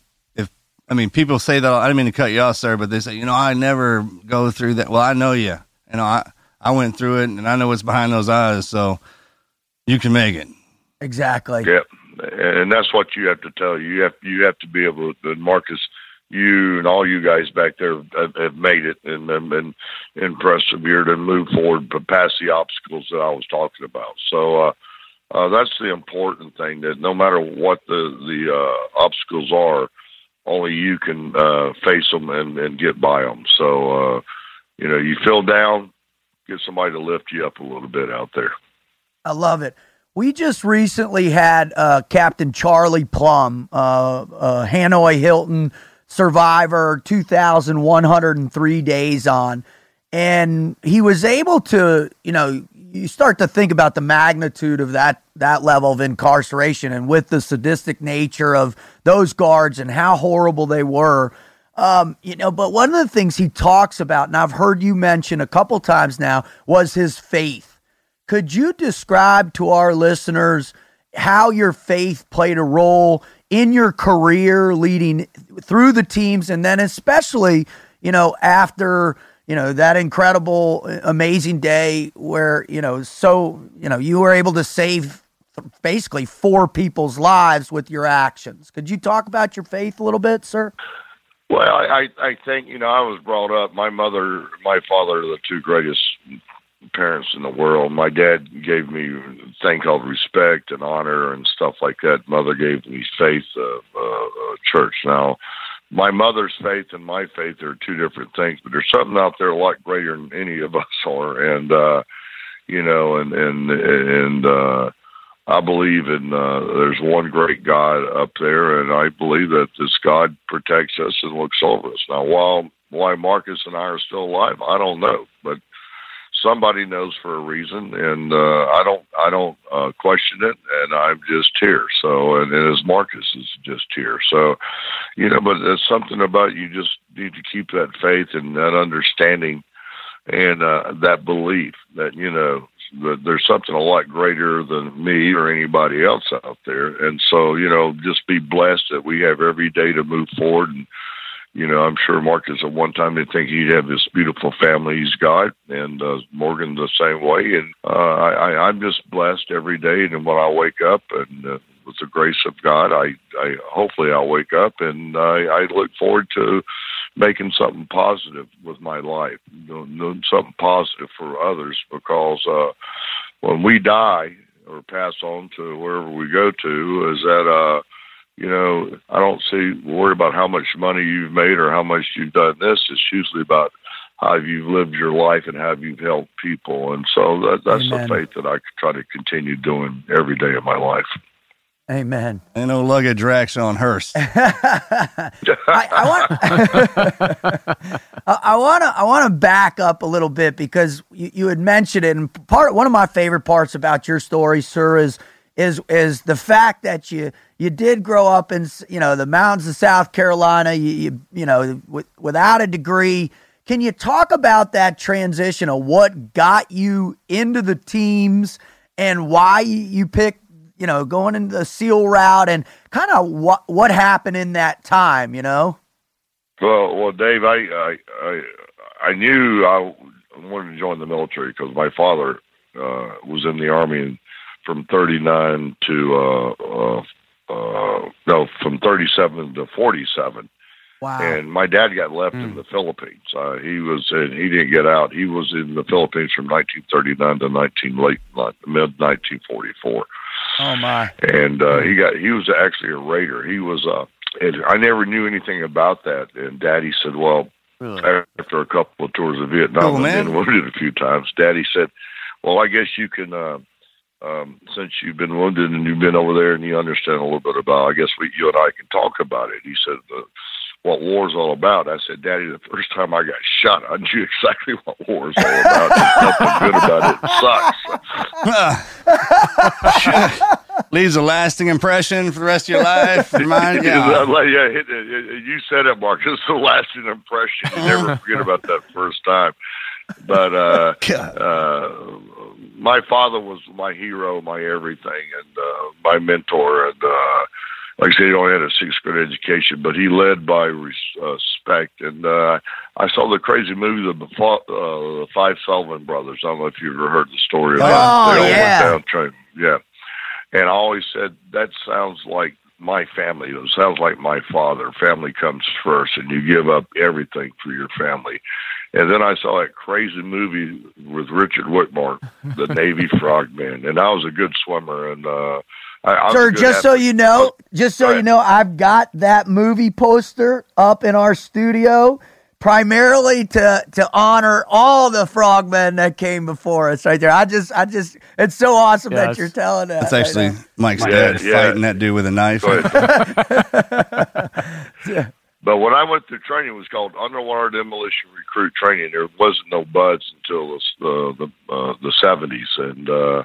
I mean, people say that, I didn't mean to cut you off, sir, but they say, you know, I never go through that. Well, I know you. You know, I, I went through it, and I know what's behind those eyes, so you can make it. Exactly. Yeah, and that's what you have to tell you. You have, you have to be able to, and Marcus, you and all you guys back there have, have made it and, and, and, and persevered and moved forward but past the obstacles that I was talking about. So uh, uh, that's the important thing, that no matter what the, the uh, obstacles are, only you can uh, face them and, and get by them. So, uh, you know, you feel down, get somebody to lift you up a little bit out there. I love it. We just recently had uh, Captain Charlie Plum, uh, uh, Hanoi Hilton survivor, two thousand one hundred three days on. And he was able to, you know, you start to think about the magnitude of that that level of incarceration, and with the sadistic nature of those guards and how horrible they were, um, you know. But one of the things he talks about, and I've heard you mention a couple times now, was his faith. Could you describe to our listeners how your faith played a role in your career leading through the teams, and then especially, you know, after, you know, that incredible, amazing day where, you know, so, you know, you were able to save basically four people's lives with your actions. Could you talk about your faith a little bit, sir? Well, I, I think, you know, I was brought up, my mother, my father are the two greatest parents in the world. My dad gave me a thing called respect and honor and stuff like that. Mother gave me faith, uh, uh, church. Now, my mother's faith and my faith are two different things, but there's something out there a lot greater than any of us are. And, uh, you know, and, and, and, uh, I believe in, uh, there's one great God up there, and I believe that this God protects us and looks over us. Now, while, why Marcus and I are still alive, I don't know, but somebody knows for a reason, and uh, I don't, I don't uh, question it, and I'm just here. So, and, and as Marcus is just here. So, you know, but there's something about you just need to keep that faith and that understanding and uh, that belief that, you know, that there's something a lot greater than me or anybody else out there. And so, you know, just be blessed that we have every day to move forward. And, you know, I'm sure Marcus at one time didn't think he'd have this beautiful family he's got, and uh, Morgan the same way. And uh, I, I'm just blessed every day. And when I wake up, and uh, with the grace of God, I, I hopefully I'll wake up, and I, I look forward to making something positive with my life, doing something positive for others, because uh, when we die or pass on to wherever we go to, is that uh, you know, I don't see worry about how much money you've made or how much you've done this. It's usually about how you've lived your life and how you've helped people. And so that, that's Amen. the faith that I try to continue doing every day of my life. Amen. Ain't no luggage racks on hearse. I, I want, I want to, I want to back up a little bit because you, you had mentioned it, and part one of my favorite parts about your story, sir, is is is the fact that you you did grow up in, you know, the mountains of South Carolina. You you, you know, with, without a degree. Can you talk about that transition of what got you into the teams and why you picked, you know, going into the SEAL route and kind of what what happened in that time, you know? Well, well, Dave, I I I, I knew I wanted to join the military because my father uh, was in the Army from thirty-nine to uh, uh, uh, no, from thirty-seven to forty-seven. Wow. And my dad got left mm. in the Philippines. Uh, he was in, he didn't get out. He was in the Philippines from nineteen thirty-nine to nineteen late mid nineteen forty-four. Oh my! And uh, he got he was actually a Raider. He was uh, and I never knew anything about that. And Daddy said, well, really? After a couple of tours of Vietnam, cool, and man. been wounded a few times, Daddy said, well, I guess you can. Uh, Um, since you've been wounded and you've been over there and you understand a little bit about, I guess we, you and I can talk about it. He said, uh, what war's all about. I said, Daddy, the first time I got shot, I knew exactly what war's all about. There's nothing good about it. It sucks. Leaves a lasting impression for the rest of your life. Mind, yeah, yeah it, it, it, you said it, Mark. It's a lasting impression. You never forget about that first time. But uh, uh, my father was my hero, my everything, and uh, my mentor. And uh, like I said, he only had a sixth grade education, but he led by respect. And uh, I saw the crazy movie, the, uh, the Five Sullivan Brothers. I don't know if you've ever heard the story of oh, that. They all yeah. went down train. Yeah. And I always said, that sounds like my family. It sounds like my father. Family comes first, and you give up everything for your family. And then I saw that crazy movie with Richard Whitmark, the Navy Frogman, and I was a good swimmer. And uh, I, I Sir, was just so you know, just so you know, I've got that movie poster up in our studio, primarily to to honor all the frogmen that came before us. Right there, I just, I just, it's so awesome yeah, that you're telling that. That's actually right Mike's yeah, dad yeah. fighting that dude with a knife. But when I went through training, it was called Underwater Demolition Recruit Training. There wasn't no buds until the uh, the, uh, the seventies, and uh,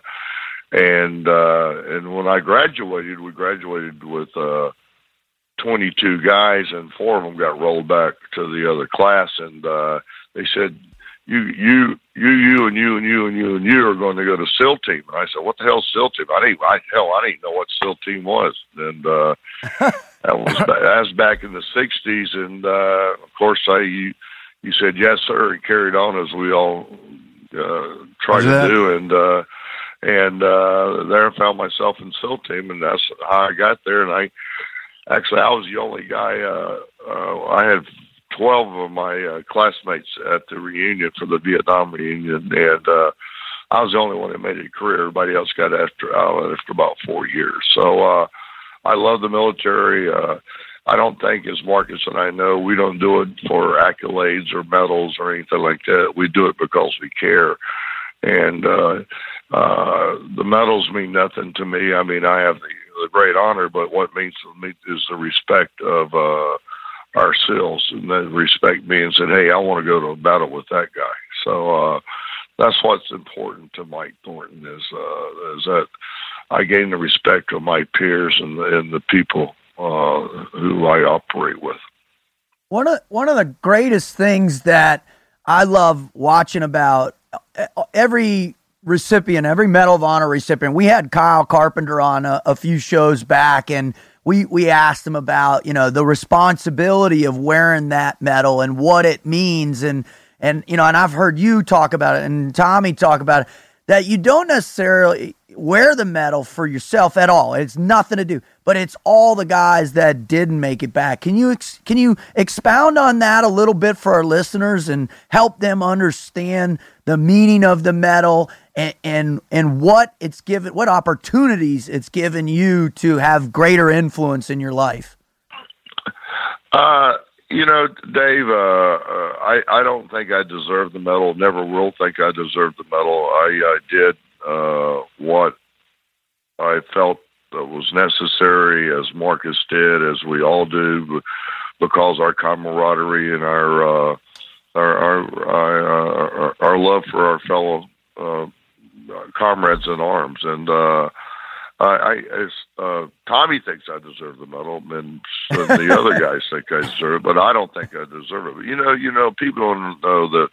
and uh, and when I graduated, we graduated with uh, twenty-two guys, and four of them got rolled back to the other class, and uh, they said, "You, you, you, you, and you, and you, and you, and you are going to go to SEAL team." And I said, "What the hell's SEAL team?" I didn't, I, hell, I didn't know what SEAL team was, and. Uh, That was back, that was back in the sixties, and uh, of course, I you, you said yes, sir, and carried on as we all uh, tried to do, and uh, and uh, there I found myself in SEAL team, and that's how I got there. And I actually I was the only guy. Uh, uh, I had twelve of my uh, classmates at the reunion for the Vietnam reunion, and uh, I was the only one that made a career. Everybody else got after uh, after about four years. So. Uh, I love the military. Uh, I don't think, as Marcus and I know, we don't do it for accolades or medals or anything like that. We do it because we care. And uh, uh, the medals mean nothing to me. I mean, I have the, the great honor, but what means to me is the respect of uh, our SEALs, and then respect me and said, hey, I want to go to a battle with that guy. So uh, that's what's important to Mike Thornton is, uh, is that I gain the respect of my peers and the, and the people uh, who I operate with. One of one of the greatest things that I love watching about every recipient, every Medal of Honor recipient. We had Kyle Carpenter on a, a few shows back, and we we asked him about, you know, the responsibility of wearing that medal and what it means, and and you know, and I've heard you talk about it, and Tommy talk about it, that you don't necessarily wear the medal for yourself at all. It's nothing to do, but it's all the guys that didn't make it back. Can you ex- can you expound on that a little bit for our listeners and help them understand the meaning of the medal and, and and what it's given, what opportunities it's given you to have greater influence in your life? Uh, you know, Dave, uh, uh, I, I don't think I deserve the medal. Never will think I deserve the medal. I, I did uh, what I felt that was necessary, as Marcus did, as we all do, because our camaraderie and our uh, our, our, our, our our love for our fellow uh, comrades in arms. And uh, I, I as, uh, Tommy thinks I deserve the medal, and the other guys think I deserve it, but I don't think I deserve it. But, you know, you know, people don't know that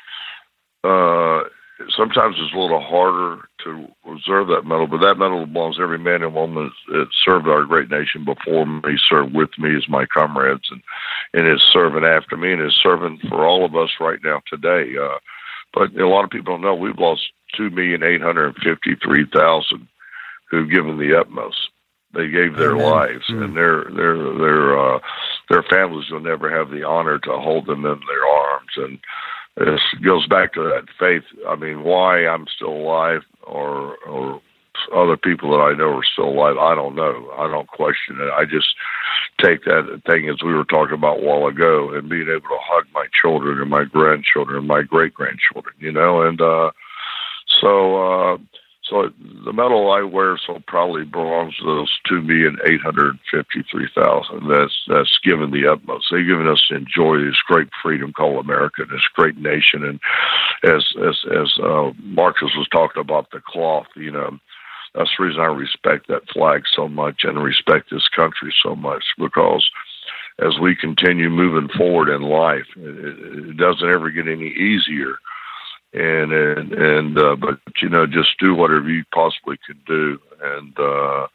uh, sometimes it's a little harder to reserve that medal, but that medal belongs to every man and woman that served our great nation before me, served with me as my comrades, and, and is serving after me, and is serving for all of us right now today. Uh, but a lot of people don't know we've lost two million eight hundred fifty-three thousand who've given the utmost. They gave their Amen. lives, mm. and their their their uh, their families will never have the honor to hold them in their arms. And it goes back to that faith. I mean, why I'm still alive, or or other people that I know are still alive, I don't know. I don't question it. I just take that thing, as we were talking about a while ago, and being able to hug my children and my grandchildren and my great-grandchildren, you know. And uh, so uh, so the medal I wear so proudly belongs to those two million eight hundred fifty-three thousand. That's that's given the utmost. They've given us to enjoy this great freedom called America, this great nation. And as as as uh, Marcus was talking about the cloth, you know, that's the reason I respect that flag so much and respect this country so much, because as we continue moving forward in life, it, it doesn't ever get any easier. And, and, and, uh, but, you know, just do whatever you possibly can do. And, uh,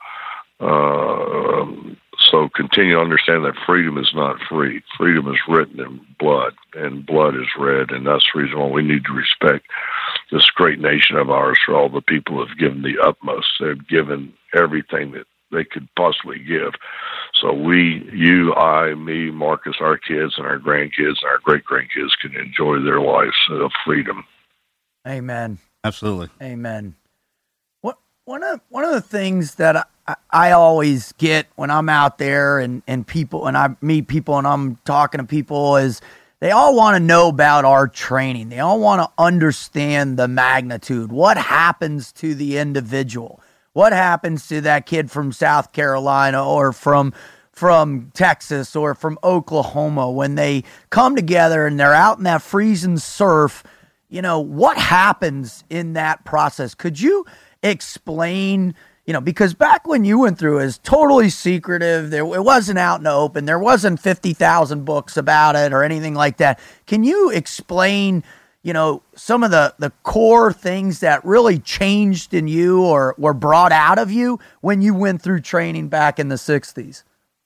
uh, so continue to understand that freedom is not free. Freedom is written in blood, and blood is red. And that's the reason why we need to respect this great nation of ours for all the people who have given the utmost. They've given everything that they could possibly give. So we, you, I, me, Marcus, our kids and our grandkids and our great-grandkids can enjoy their lives of freedom. Amen. Absolutely. Amen. What one of one of the things that I, I always get when I'm out there and, and people and I meet people and I'm talking to people is they all want to know about our training. They all want to understand the magnitude. What happens to the individual? What happens to that kid from South Carolina or from from Texas or from Oklahoma when they come together and they're out in that freezing surf? You know, what happens in that process? Could you explain, you know, because back when you went through it, it was totally secretive. There, it wasn't out in the open. There wasn't fifty thousand books about it or anything like that. Can you explain, you know, some of the, the core things that really changed in you or were brought out of you when you went through training back in the sixties?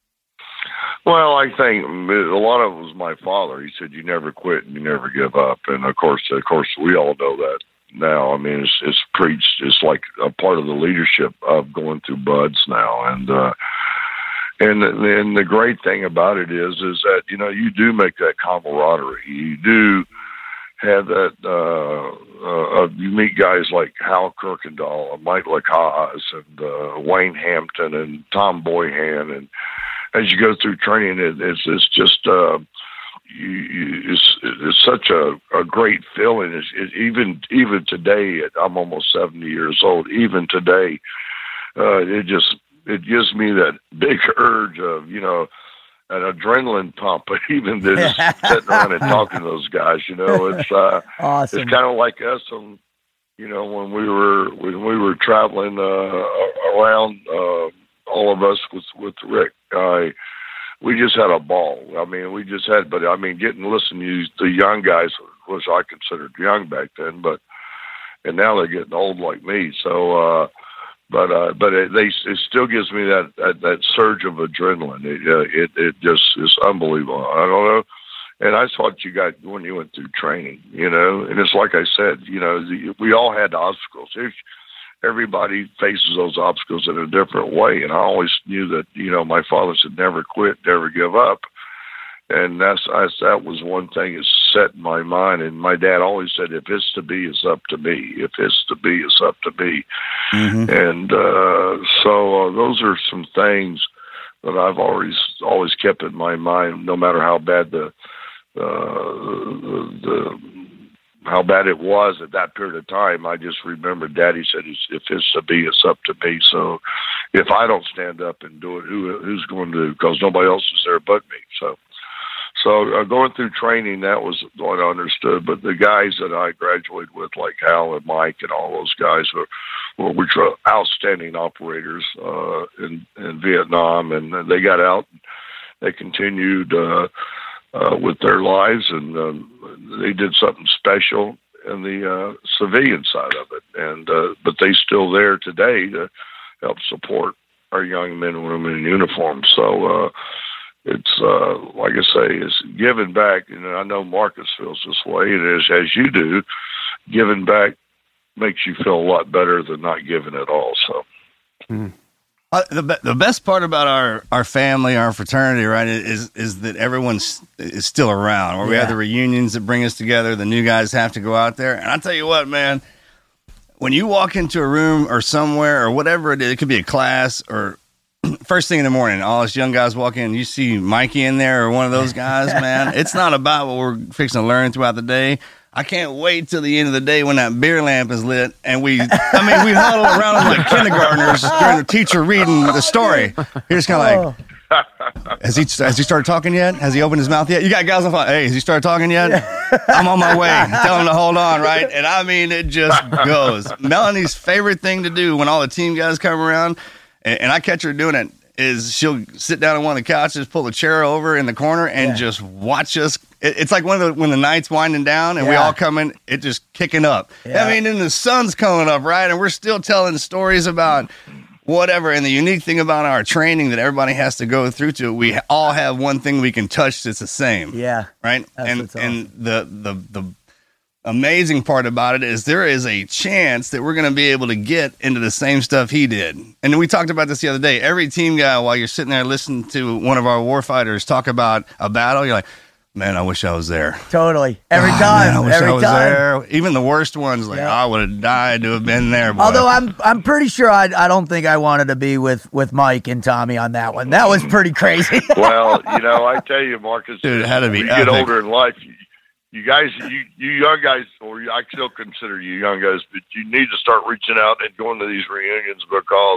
Well, I think a lot of it was my father. He said, "You never quit and you never give up." And of course, of course, we all know that now. I mean, it's, it's preached. It's like a part of the leadership of going through buds now. And uh, and and the great thing about it is, is that you know you do make that camaraderie. You do have that. Uh, uh, you meet guys like Hal Kirkendall and Mike Lacaze and uh, Wayne Hampton and Tom Boyhan, and as you go through training, it, it's, it's just uh, you, you, it's, it's such a, a great feeling. It's, it, even even today, I'm almost seventy years old. Even today, uh, it just it gives me that big urge of you know an adrenaline pump. But even just sitting around and talking to those guys, you know, it's uh, awesome. It's kind of like us, on, you know, when we were when we were traveling uh, around. Uh, all of us with, with Rick, uh, we just had a ball. I mean, we just had, but I mean, getting to listen to the young guys, which I considered young back then, but, and now they're getting old like me. So, uh, but, uh, but it, they, it still gives me that, that, that surge of adrenaline. It, uh, it, it just is unbelievable. I don't know. And that's what you got when you went through training, you know, and it's like I said, you know, the, we all had obstacles. There's, everybody faces those obstacles in a different way. And I always knew that, you know, my father said, never quit, never give up. And that's, I, that was one thing that's set in my mind. And my dad always said, if it's to be, it's up to me. If it's to be, it's up to me. Mm-hmm. And uh, so uh, those are some things that I've always always kept in my mind, no matter how bad the, uh, the, the how bad it was at that period of time. I just remember Daddy said, if it's to be, it's up to me. So if I don't stand up and do it, who who's going to? Because nobody else is there but me. So. So uh, going through training, that was what I understood. But the guys that I graduated with, like Hal and Mike and all those guys, were, were which were outstanding operators uh, in, in Vietnam, and they got out. And they continued uh, uh, with their lives, and um, they did something special in the uh, civilian side of it. And uh, but they're still there today to help support our young men and women in uniform. So. Uh, It's, uh, like I say, it's giving back. And I know Marcus feels this way, and as, as you do, giving back makes you feel a lot better than not giving at all. So, mm. uh, the the best part about our, our family, our fraternity, right, is is that everyone's is still around. Where yeah. we have the reunions that bring us together. The new guys have to go out there, and I tell you what, man, when you walk into a room or somewhere or whatever it is, it could be a class or. First thing in the morning, all us young guys walk in, you see Mikey in there or one of those guys, man. It's not about what we're fixing to learn throughout the day. I can't wait till the end of the day when that beer lamp is lit and we, I mean, we huddle around them like kindergartners during the teacher reading the story. You're just kind of like, has he, has he started talking yet? Has he opened his mouth yet? You got guys on fire. Hey, has he started talking yet? I'm on my way. Tell him to hold on, right? And I mean, it just goes. Melanie's favorite thing to do when all the team guys come around, and I catch her doing it, is she'll sit down on one of the couches, pull a chair over in the corner, and yeah. just watch us. It's like one of the, when the night's winding down and yeah. we all come in, it just kicking up. Yeah. I mean, and the sun's coming up, right? And we're still telling stories about whatever. And the unique thing about our training that everybody has to go through to, we all have one thing we can touch that's the same. Yeah. Right? That's and awesome. And the, the, the, amazing part about it is there is a chance that we're going to be able to get into the same stuff he did. And we talked about this the other day. Every team guy, while you're sitting there listening to one of our warfighters talk about a battle, you're like, man, I wish I was there. Totally. Every oh, time. Man, I wish Every I was time. there. Even the worst ones, like, yeah. I would have died to have been there. Boy. Although I'm I'm pretty sure I I don't think I wanted to be with, with Mike and Tommy on that one. That was pretty crazy. Well, you know, I tell you, Marcus, dude, it had to be when you epic. get older in life, you, You guys, you, you young guys, or I still consider you young guys, but you need to start reaching out and going to these reunions, because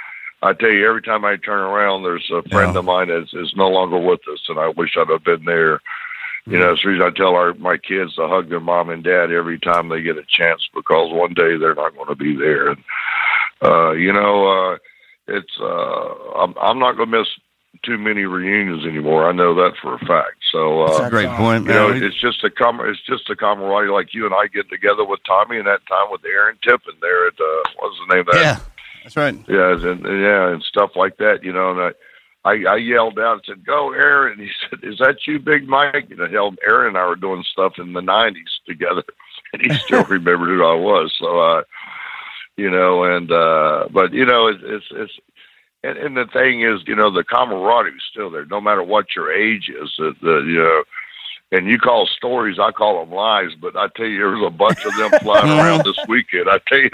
I tell you, every time I turn around, there's a friend yeah. of mine that is no longer with us, and I wish I'd have been there. You know, it's the reason I tell our, my kids to hug their mom and dad every time they get a chance, because one day they're not going to be there. And, uh, you know, uh, it's, uh, I'm, I'm not going to miss too many reunions anymore. I know that for a fact. So, uh, that's a great point, man. You know, it's just a com- it's just a camaraderie, like you and I get together with Tommy, and that time with Aaron Tippin there at, uh, what's the name of that? Yeah, that's right. Yeah. And, yeah. And stuff like that, you know, and I, I, I yelled out and said, "Go, Aaron." And he said, "Is that you, Big Mike?" You know, hell, Aaron and I were doing stuff in the nineties together, and he still remembered who I was. So, uh, you know, and, uh, but you know, it, it's, it's, And, and the thing is, you know, the camaraderie is still there, no matter what your age is. The, the, you know, and you call stories, I call them lies. But I tell you, there's a bunch of them flying around this weekend. I tell you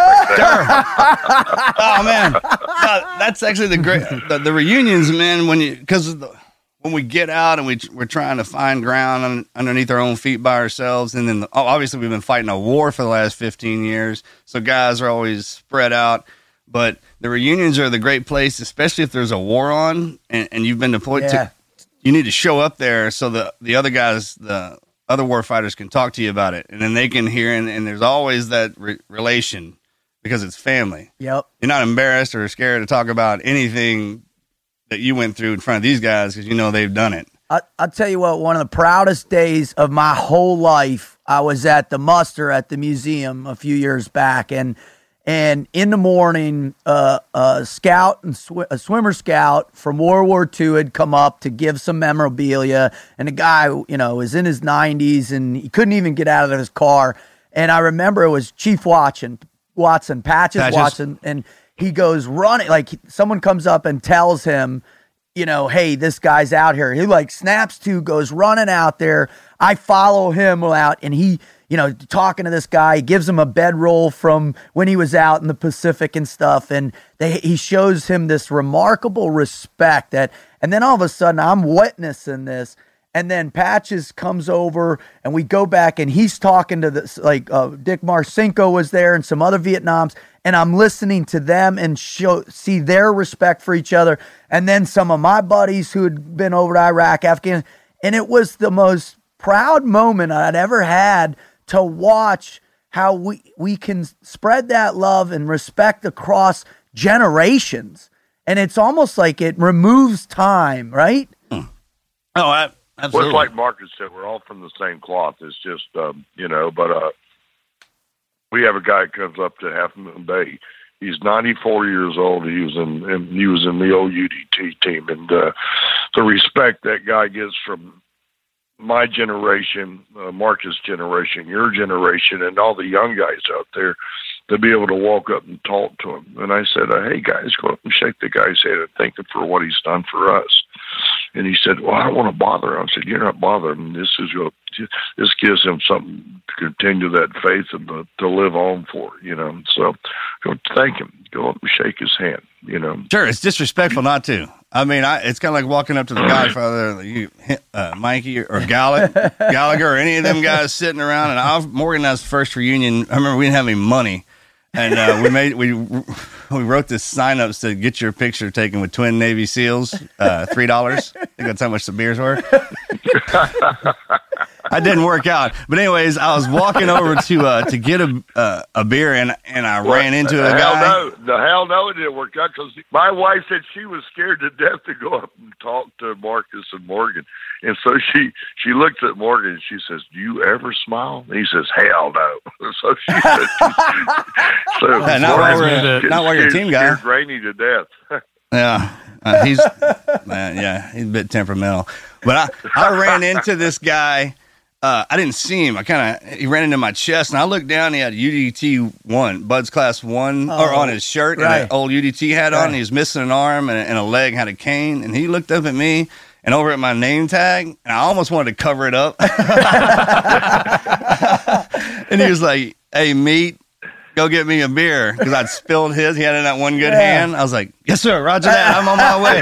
that. Oh man, no, that's actually the great the, the reunions, man. When you because when we get out and we we're trying to find ground on, underneath our own feet by ourselves, and then the, obviously we've been fighting a war for the last fifteen years, so guys are always spread out. But the reunions are the great place, especially if there's a war on and, and you've been deployed yeah. to. You need to show up there so the, the other guys, the other war fighters, can talk to you about it, and then they can hear. And, and there's always that re- relation because it's family. Yep. You're not embarrassed or scared to talk about anything that you went through in front of these guys because you know they've done it. I, I'll tell you what, one of the proudest days of my whole life, I was at the muster at the museum a few years back, and And in the morning, uh, a scout and sw- a swimmer scout from World War Two had come up to give some memorabilia. And the guy, you know, was in his nineties and he couldn't even get out of his car. And I remember it was Chief Watson, Watson, Patches, Patches. Watson. And he goes running, like someone comes up and tells him, you know, hey, this guy's out here. He like snaps to, goes running out there. I follow him out, and he, you know, talking to this guy, he gives him a bedroll from when he was out in the Pacific and stuff. And they, he shows him this remarkable respect that, and then all of a sudden I'm witnessing this. And then Patches comes over and we go back and he's talking to this, like uh, Dick Marcinko was there and some other Vietnams. And I'm listening to them and show, see their respect for each other. And then some of my buddies who had been over to Iraq, Afghanistan. And it was the most proud moment I'd ever had to watch how we, we can spread that love and respect across generations. And it's almost like it removes time, right? Hmm. Oh, I, absolutely. Well, it's like Marcus said, we're all from the same cloth. It's just, um, you know, but uh, we have a guy that comes up to Half Moon Bay. He's ninety-four years old. He was in, in he was in the old U D T team, and uh, the respect that guy gets from my generation, uh, Marcus' generation, your generation, and all the young guys out there, to be able to walk up and talk to him. And I said, uh, hey, guys, go up and shake the guy's hand and thank him for what he's done for us. And he said, well, I don't want to bother him. I said, you're not bothering him. This is your, this gives him something to continue that faith and to, to live on for, you know. So go thank him. Go up and shake his hand, you know. Sure, it's disrespectful not to. I mean, I, it's kind of like walking up to the Godfather, you, uh, Mikey or Gallagher, Gallagher, or any of them guys sitting around. And I organized the first reunion. I remember we didn't have any money, and uh, we made we we wrote this sign up that said, "Get your picture taken with twin Navy SEALs, uh, three dollars." I think that's how much the beers were. I didn't work out, but anyways, I was walking over to uh, to get a uh, a beer, and and I well, ran into a hell guy. No, the hell no, it didn't work out because my wife said she was scared to death to go up and talk to Marcus and Morgan, and so she she looked at Morgan and she says, "Do you ever smile?" And he says, "Hell no." So she said, "So yeah, not while we're not while you're a team guy." Scared Rainey to death. Yeah, uh, he's man, yeah, he's a bit temperamental, but I I ran into this guy. Uh, I didn't see him. I kind of he ran into my chest, and I looked down. And he had U D T one, Bud's Class One, oh, or on his shirt, right. and an old U D T hat right. on. And he was missing an arm and a, and a leg, had a cane, and he looked up at me and over at my name tag, and I almost wanted to cover it up. And he was like, "Hey, meat, go get me a beer," because I'd spilled his. He had it in that one good yeah. hand. I was like, "Yes, sir. Roger that. I'm on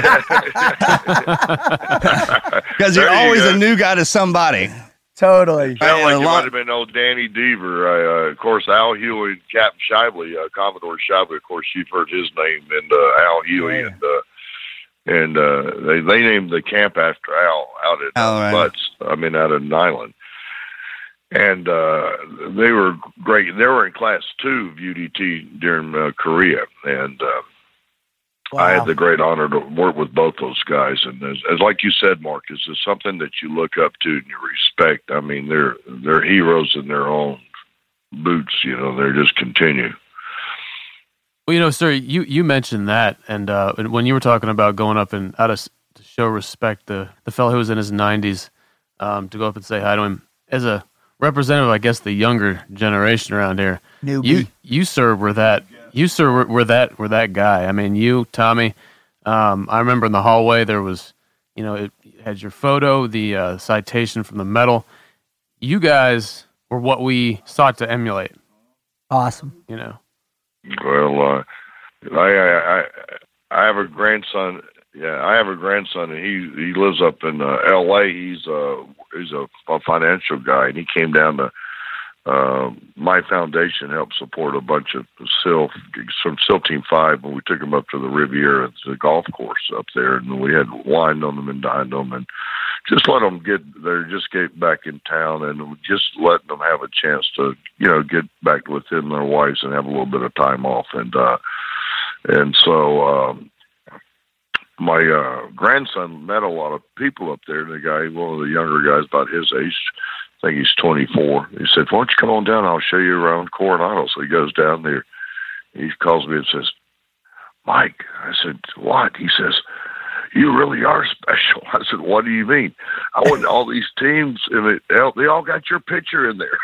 my way." Because you're always you a new guy to somebody. Totally. Sound like it might have been old Danny Deaver. Uh, uh, of course, Al Huey and Captain Shively, uh, Commodore Shively. Of course, you've heard his name, and uh, Al Huey, yeah. and uh, and uh, they they named the camp after Al out at uh, right. Butts. I mean, out of Nyland. And uh, they were great. They were in Class Two of U D T during uh, Korea, and uh, wow. I had the great honor to work with both those guys. And as, as like you said, Marcus, it's something that you look up to and you respect. I mean, they're they're heroes in their own boots. You know, they just continue. Well, you know, sir, you, you mentioned that, and uh, when you were talking about going up and out of to show respect, the the fellow who was in his nineties, um, to go up and say hi to him as a representative, I guess, the younger generation around here. Newbie. You, you, sir, were that. You, sir, were, were that. Were that guy. I mean, you, Tommy. Um, I remember in the hallway there was, you know, it had your photo, the uh, citation from the medal. You guys were what we sought to emulate. Awesome. You know. Well, uh, I, I, I have a grandson. Yeah, I have a grandson, and he he lives up in uh, L A. He's uh he's a, a financial guy, and he came down to uh, my foundation, helped support a bunch of SEAL from SEAL Team Five, and we took him up to the Riviera, the golf course up there, and we had wine on them and dined them, and just let them get there, just get back in town, and just letting them have a chance to, you know, get back within their wives and have a little bit of time off, and uh, and so. Um, My uh, grandson met a lot of people up there. The guy, one of the younger guys, about his age, I think he's twenty-four. He said, "Why don't you come on down? I'll show you around Coronado." So he goes down there. He calls me and says, "Mike," I said, "What?" He says, "You really are special." I said, "What do you mean?" I went to all these teams, and it, they all got your picture in there.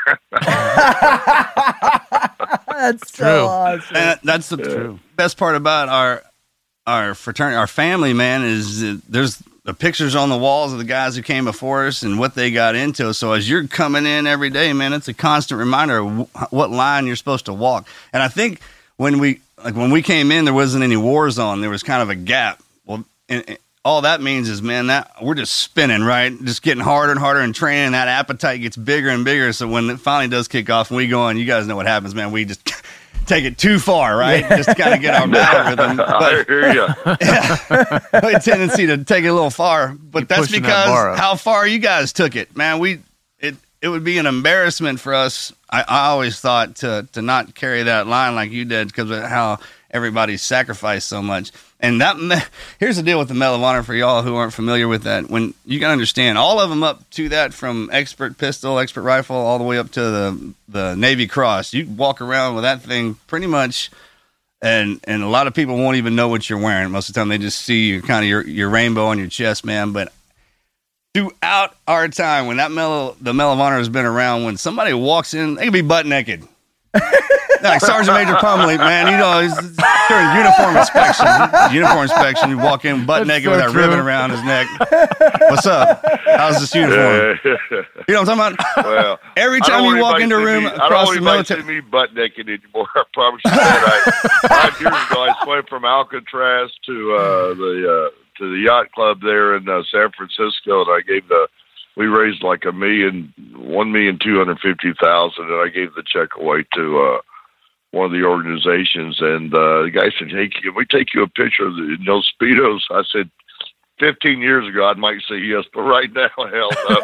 That's so true. awesome. And that's the yeah. best part about our our fraternity, our family, man, is uh, there's the pictures on the walls of the guys who came before us and what they got into. So as you're coming in every day, man, it's a constant reminder of w- what line you're supposed to walk. And I think when we like when we came in, there wasn't any war zone. There was kind of a gap. Well, and, and all that means is, man, that we're just spinning, right? Just getting harder and harder in training. That appetite gets bigger and bigger. So when it finally does kick off and we go on, you guys know what happens, man. We just take it too far, right? Yeah. Just to kind of get our battle rhythm. But, I hear you. Yeah, a tendency to take it a little far, but Keep that's pushing because that how far you guys took it, man. We it it would be an embarrassment for us. I, I always thought to to not carry that line like you did because of how everybody sacrificed so much. And that here's the deal with the Medal of Honor for y'all who aren't familiar with that. When you can understand all of them up to that, from expert pistol, expert rifle, all the way up to the the Navy Cross. You walk around with that thing pretty much, and and a lot of people won't even know what you're wearing. Most of the time, they just see your kind of your your rainbow on your chest, man. But throughout our time, when that medal, the Medal of Honor has been around, when somebody walks in, they can be butt naked. Like Sergeant Major Pumley, man, you know, he's during uniform inspection. Uniform inspection, you walk in butt That's naked so with that true. ribbon around his neck. What's up? How's this uniform? You know what I'm talking about? Well, Every I don't time you want walk anybody into a to room see me- I don't across want the anybody to military. see me butt naked anymore. I promise you that. I, five years ago, I swam from Alcatraz to uh, the uh, to the yacht club there in uh, San Francisco, and I gave the we raised like a million, one million two hundred fifty thousand, and I gave the check away to uh, one of the organizations. And uh, the guy said, "Hey, can we take you a picture of the, in those Speedos?" I said, fifteen years ago, I might say yes, but right now, hell no.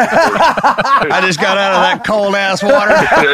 I just got out of that cold ass water.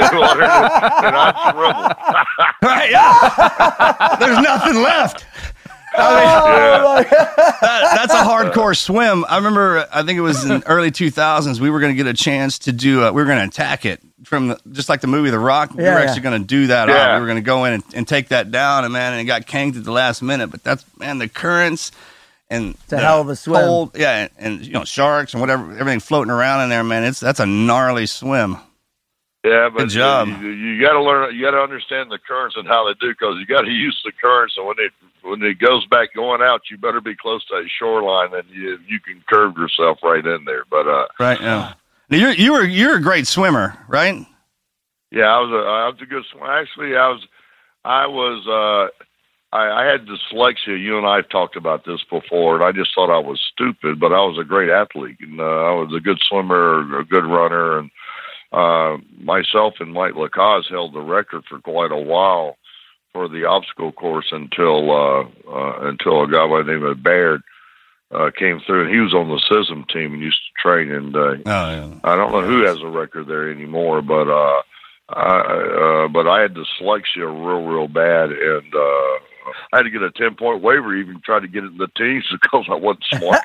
And I shriveled. Right? Yeah. There's nothing left. I mean, Yeah. that, that's a hardcore swim. I remember, I think it was in early two thousands, we were going to get a chance to do, uh, we were going to attack it from the, just like the movie The Rock. We Yeah, were yeah. actually going to do that. Yeah. Out. We were going to go in and, and take that down, and man, and it got canked at the last minute. But that's, man, the currents and It's a the hell of a swim. cold, yeah, and, and you know, sharks and whatever, everything floating around in there, man. It's that's a gnarly swim. Yeah, but Good job. you, you got to learn. You got to understand the currents and how they do, because you got to use the currents. And when it when it goes back going out, you better be close to a shoreline, and you you can curve yourself right in there. But uh, Right. Yeah. Now, you're you were you're a great swimmer, right? yeah, I was a I was a good swimmer. Actually, I was I was uh, I, I had dyslexia. You and I have talked about this before, and I just thought I was stupid. But I was a great athlete, and uh, I was a good swimmer, a good runner, and uh, myself and Mike Lacaze held the record for quite a while for the obstacle course until uh, uh, until a guy by the name of Baird uh, came through, and he was on the S I S M team and used to train. And uh, Oh yeah. I don't know who has a record there anymore, but uh, I uh, but I had dyslexia real real bad, and uh, I had to get a ten point waiver, even tried to get it in the teams because I wasn't smart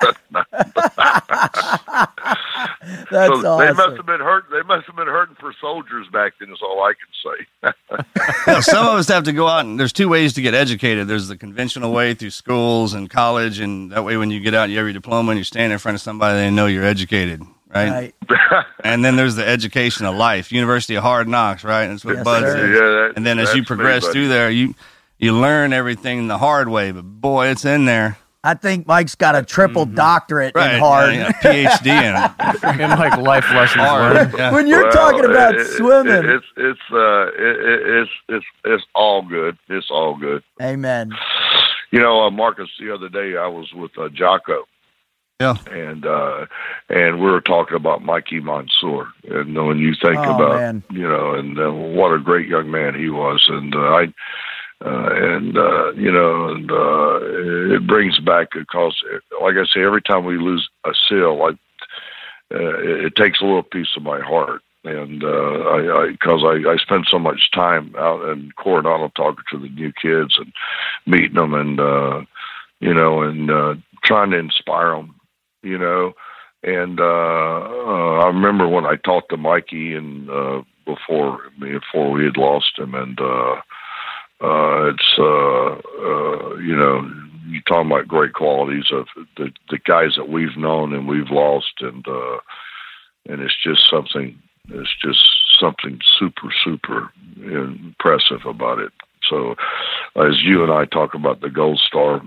enough. That's So awesome. they must have been hurt. They must have been hurting for soldiers back then. Is all I can say. Yeah, some of us have to go out, and there's two ways to get educated. There's the conventional way through schools and college, and that way when you get out, you have your diploma and you stand in front of somebody, they know you're educated, right? Right. And then there's the education of life, University of Hard Knocks, right? That's what Yes, Bud sir. says. Yeah, that- And then as that's you me, progress buddy. through there, you you learn everything the hard way, but boy, it's in there. I think Mike's got a triple doctorate Right. in hard. Yeah, yeah, P H D in it. And like life lessons Hard. learned. Yeah. When you're Well, talking about it- it- swimming, it- it's it's uh, it, it, it's it's it's all good. It's all good. amen. You know, uh, Marcus, the other day I was with uh, Jocko. Yeah. And uh, and we were talking about Mikey Mansour, and when you think Oh, about man. you know, and uh, what a great young man he was, and uh, I uh, and uh, you know, and uh, it brings back because, like I say, every time we lose a SEAL, like uh, it, it takes a little piece of my heart. And uh, I, because I, I, I spend so much time out in Coronado talking to the new kids and meeting them, and uh, you know, and uh, trying to inspire them, you know. And uh, uh, I remember when I talked to Mikey and uh, before before we had lost him, and uh, uh, it's uh, uh, you know, you talking about great qualities of the the guys that we've known and we've lost, and uh, and it's just something. It's just something super, super impressive about it. So, as you and I talk about the Gold Star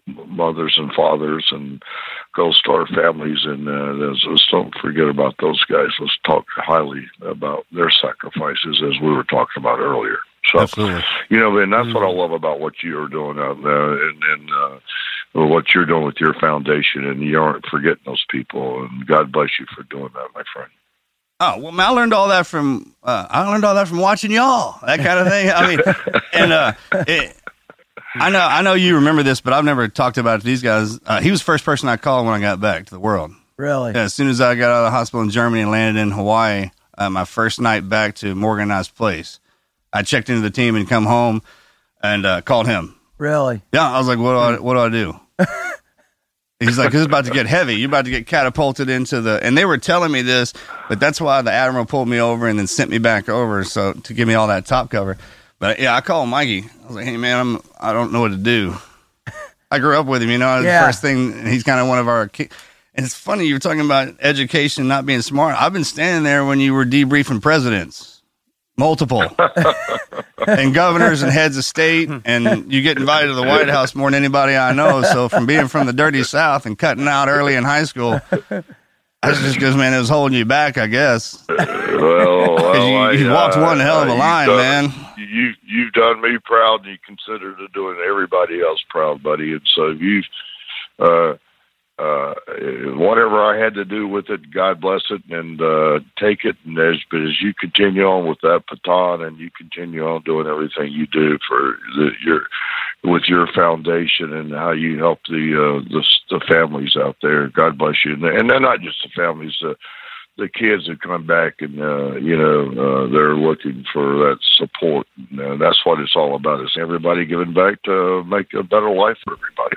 mothers and fathers and Gold Star families, and uh, let's, let's don't forget about those guys. Let's talk highly about their sacrifices, as we were talking about earlier. So, Absolutely. you know, and that's what I love about what you're doing out there, and, and uh, what you're doing with your foundation, and you aren't forgetting those people, and God bless you for doing that, my friend. Oh, well, I learned all that from, uh, I learned all that from watching y'all, that kind of thing. I mean, and, uh, it, I know, I know you remember this, but I've never talked about it to these guys. Uh, he was the first person I called when I got back to the world. Really? Yeah, as soon as I got out of the hospital in Germany and landed in Hawaii, uh, my first night back to Morgan and I's place, I checked into the team and come home and uh, called him. Really? Yeah, I was like, what do I, what do I do? He's like, this is about to get heavy. You're about to get catapulted into the, and they were telling me this, but that's why the Admiral pulled me over and then sent me back over, so to give me all that top cover. But yeah, I called Mikey. I was like, hey man, I'm, I don't know what to do. I grew up with him, you know, yeah. the first thing, and he's kind of one of our kids. And it's funny, you were talking about education, not being smart. I've been standing there when you were debriefing presidents. Multiple. And governors and heads of state, and you get invited to the White House more than anybody I know. So from being from the dirty South and cutting out early in high school, that's just because, man, it was holding you back, I guess. Well, well you, you I, walked one hell of a uh, line, done, man. You, you've done me proud, and you consider to doing everybody else proud, buddy. And so you've, uh, uh, whatever I had to do with it, God bless it, and uh, take it. And as, but as you continue on with that baton, and you continue on doing everything you do for the, your with your foundation and how you help the uh, the, the families out there, God bless you. And, and they're not just the families, uh, the kids that come back and uh, you know uh, they're looking for that support. And, uh, that's what it's all about. It's everybody giving back to make a better life for everybody.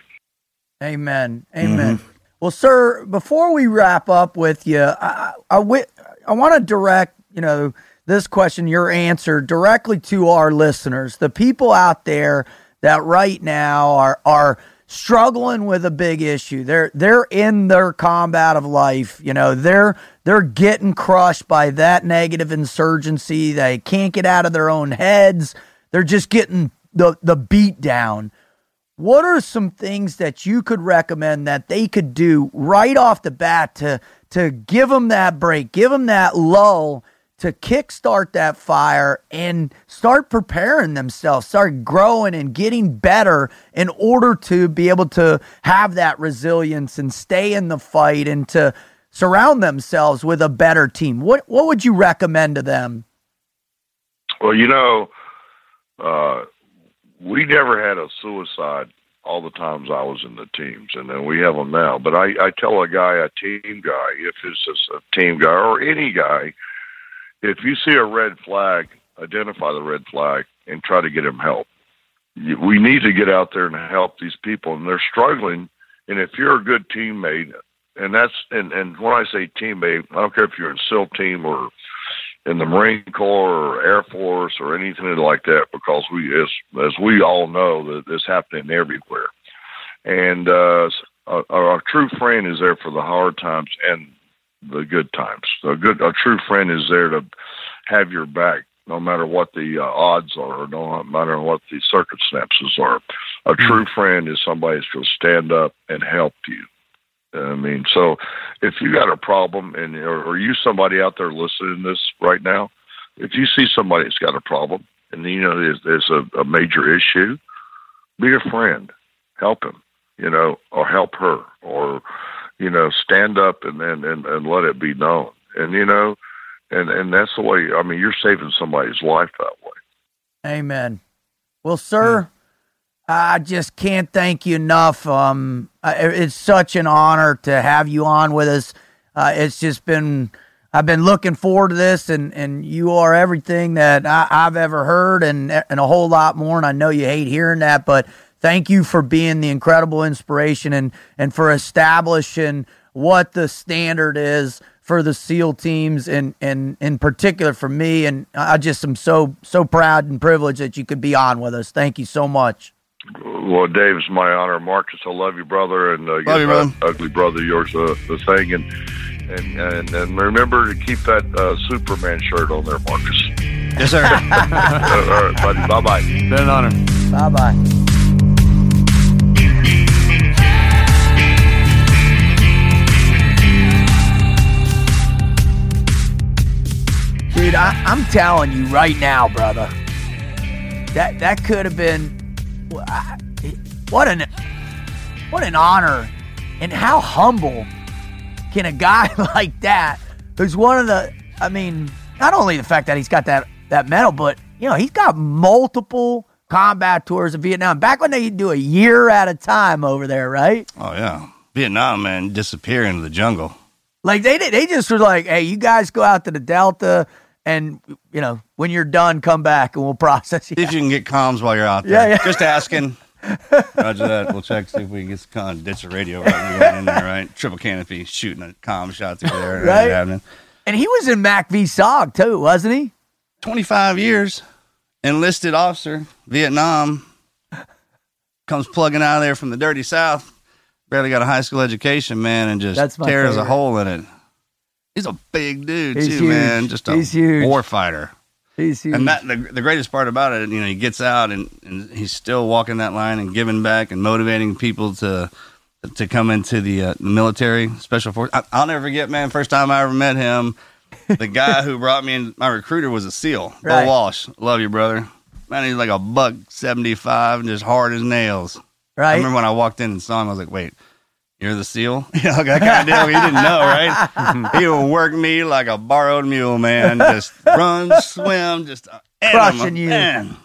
Amen. Amen. Mm-hmm. Well, sir, before we wrap up with you, I, I, I want to direct, you know, this question, your answer directly to our listeners, the people out there that right now are, are struggling with a big issue. They're, they're in their combat of life. You know, they're, they're getting crushed by that negative insurgency. They can't get out of their own heads. They're just getting the, the beat down. What are some things that you could recommend that they could do right off the bat to to give them that break, give them that lull, to kickstart that fire and start preparing themselves, start growing and getting better in order to be able to have that resilience and stay in the fight and to surround themselves with a better team? What what would you recommend to them? Well, you know, uh, we never had a suicide all the times I was in the teams, and then we have them now. But I, I tell a guy, a team guy, if it's just a team guy or any guy, if you see a red flag, identify the red flag and try to get him help. We need to get out there and help these people, and they're struggling. And if you're a good teammate, and that's and, and when I say teammate, I don't care if you're in SEAL team or in the Marine Corps or Air Force or anything like that, because we, as as we all know, that it's happening everywhere. And uh, a, a true friend is there for the hard times and the good times. A good, a true friend is there to have your back, no matter what the uh, odds are, or no matter what the circumstances are. A true friend is somebody that's going to stand up and help you. I mean, so if you got a problem, and or, or you somebody out there listening to this right now, if you see somebody that's got a problem, and you know there's, there's a, a major issue, be a friend, help him, you know, or help her, or you know, stand up and and, and, and let it be known, and you know, and and that's the way. I mean, you're saving somebody's life that way. Amen. Well, sir. Hmm. I just can't thank you enough. Um, it's such an honor to have you on with us. Uh, it's just been, I've been looking forward to this, and, and you are everything that I, I've ever heard, and and a whole lot more. And I know you hate hearing that, but thank you for being the incredible inspiration and, and for establishing what the standard is for the SEAL teams, and, and in particular for me. And I just am so, so proud and privileged that you could be on with us. Thank you so much. Well, Dave, it's my honor. Marcus, I love you, brother, and uh, love you, brother. Ugly brother, yours uh, the thing, and and and and remember to keep that uh, Superman shirt on there, Marcus. Yes, sir. All right, buddy. Bye bye. Been an honor. Bye bye. I'm telling you right now, brother, that that could have been what an what an honor, and how humble can a guy like that, who's one of the, I mean, not only the fact that he's got that that medal, but you know he's got multiple combat tours of Vietnam. Back when they do a year at a time over there, right? Oh yeah, Vietnam, man, disappear into the jungle. Like they they just were like, hey, you guys go out to the Delta. And, you know, when you're done, come back and we'll process you. See if you can get comms while you're out there. Yeah, yeah. Just asking. Roger that. We'll check, see if we can get some kind of ditch the radio right going in there, right? Triple canopy, shooting a comm shot through there. Right. Happening. And he was in Mac V S O G, too, wasn't he? twenty-five years, enlisted officer, Vietnam, comes plugging out of there from the dirty South, barely got a high school education, man, and just That's my tears favorite. a hole in it. He's a big dude, He's too, huge. man. Just a He's huge. war fighter. He's huge. And that the, the greatest part about it, you know, he gets out and, and he's still walking that line and giving back and motivating people to to come into the, uh, the military, special force. I, I'll never forget, man, first time I ever met him, the guy who brought me in, my recruiter was a SEAL, Right. Bo Walsh. Love you, brother. Man, he's like a buck seventy-five and just hard as nails. right? I remember when I walked in and saw him, I was like, wait, you're the SEAL? You know, that kind of deal. He didn't know, right? He would work me like a borrowed mule, man. Just run, swim, just uh, Crushing animal, you. man.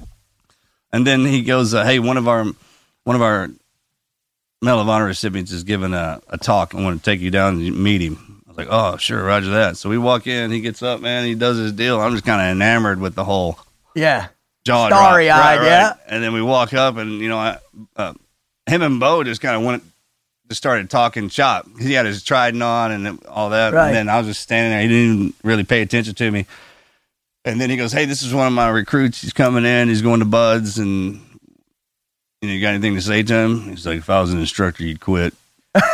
And then he goes, uh, hey, one of our one of our Medal of Honor recipients is giving a, a talk. I want to take you down and meet him. I was like, oh, sure, roger that. So we walk in. He gets up, man. He does his deal. I'm just kind of enamored with the whole Yeah. jaw drop. Starry-eyed, Right, right. yeah. And then we walk up, and, you know, I, uh, him and Bo just kind of went, just started talking shop. He had his trident on and all that. Right. And then I was just standing there. He didn't even really pay attention to me. And then he goes, hey, this is one of my recruits. He's coming in. He's going to Buds. And, you know, you got anything to say to him? He's like, if I was an instructor, you'd quit. That's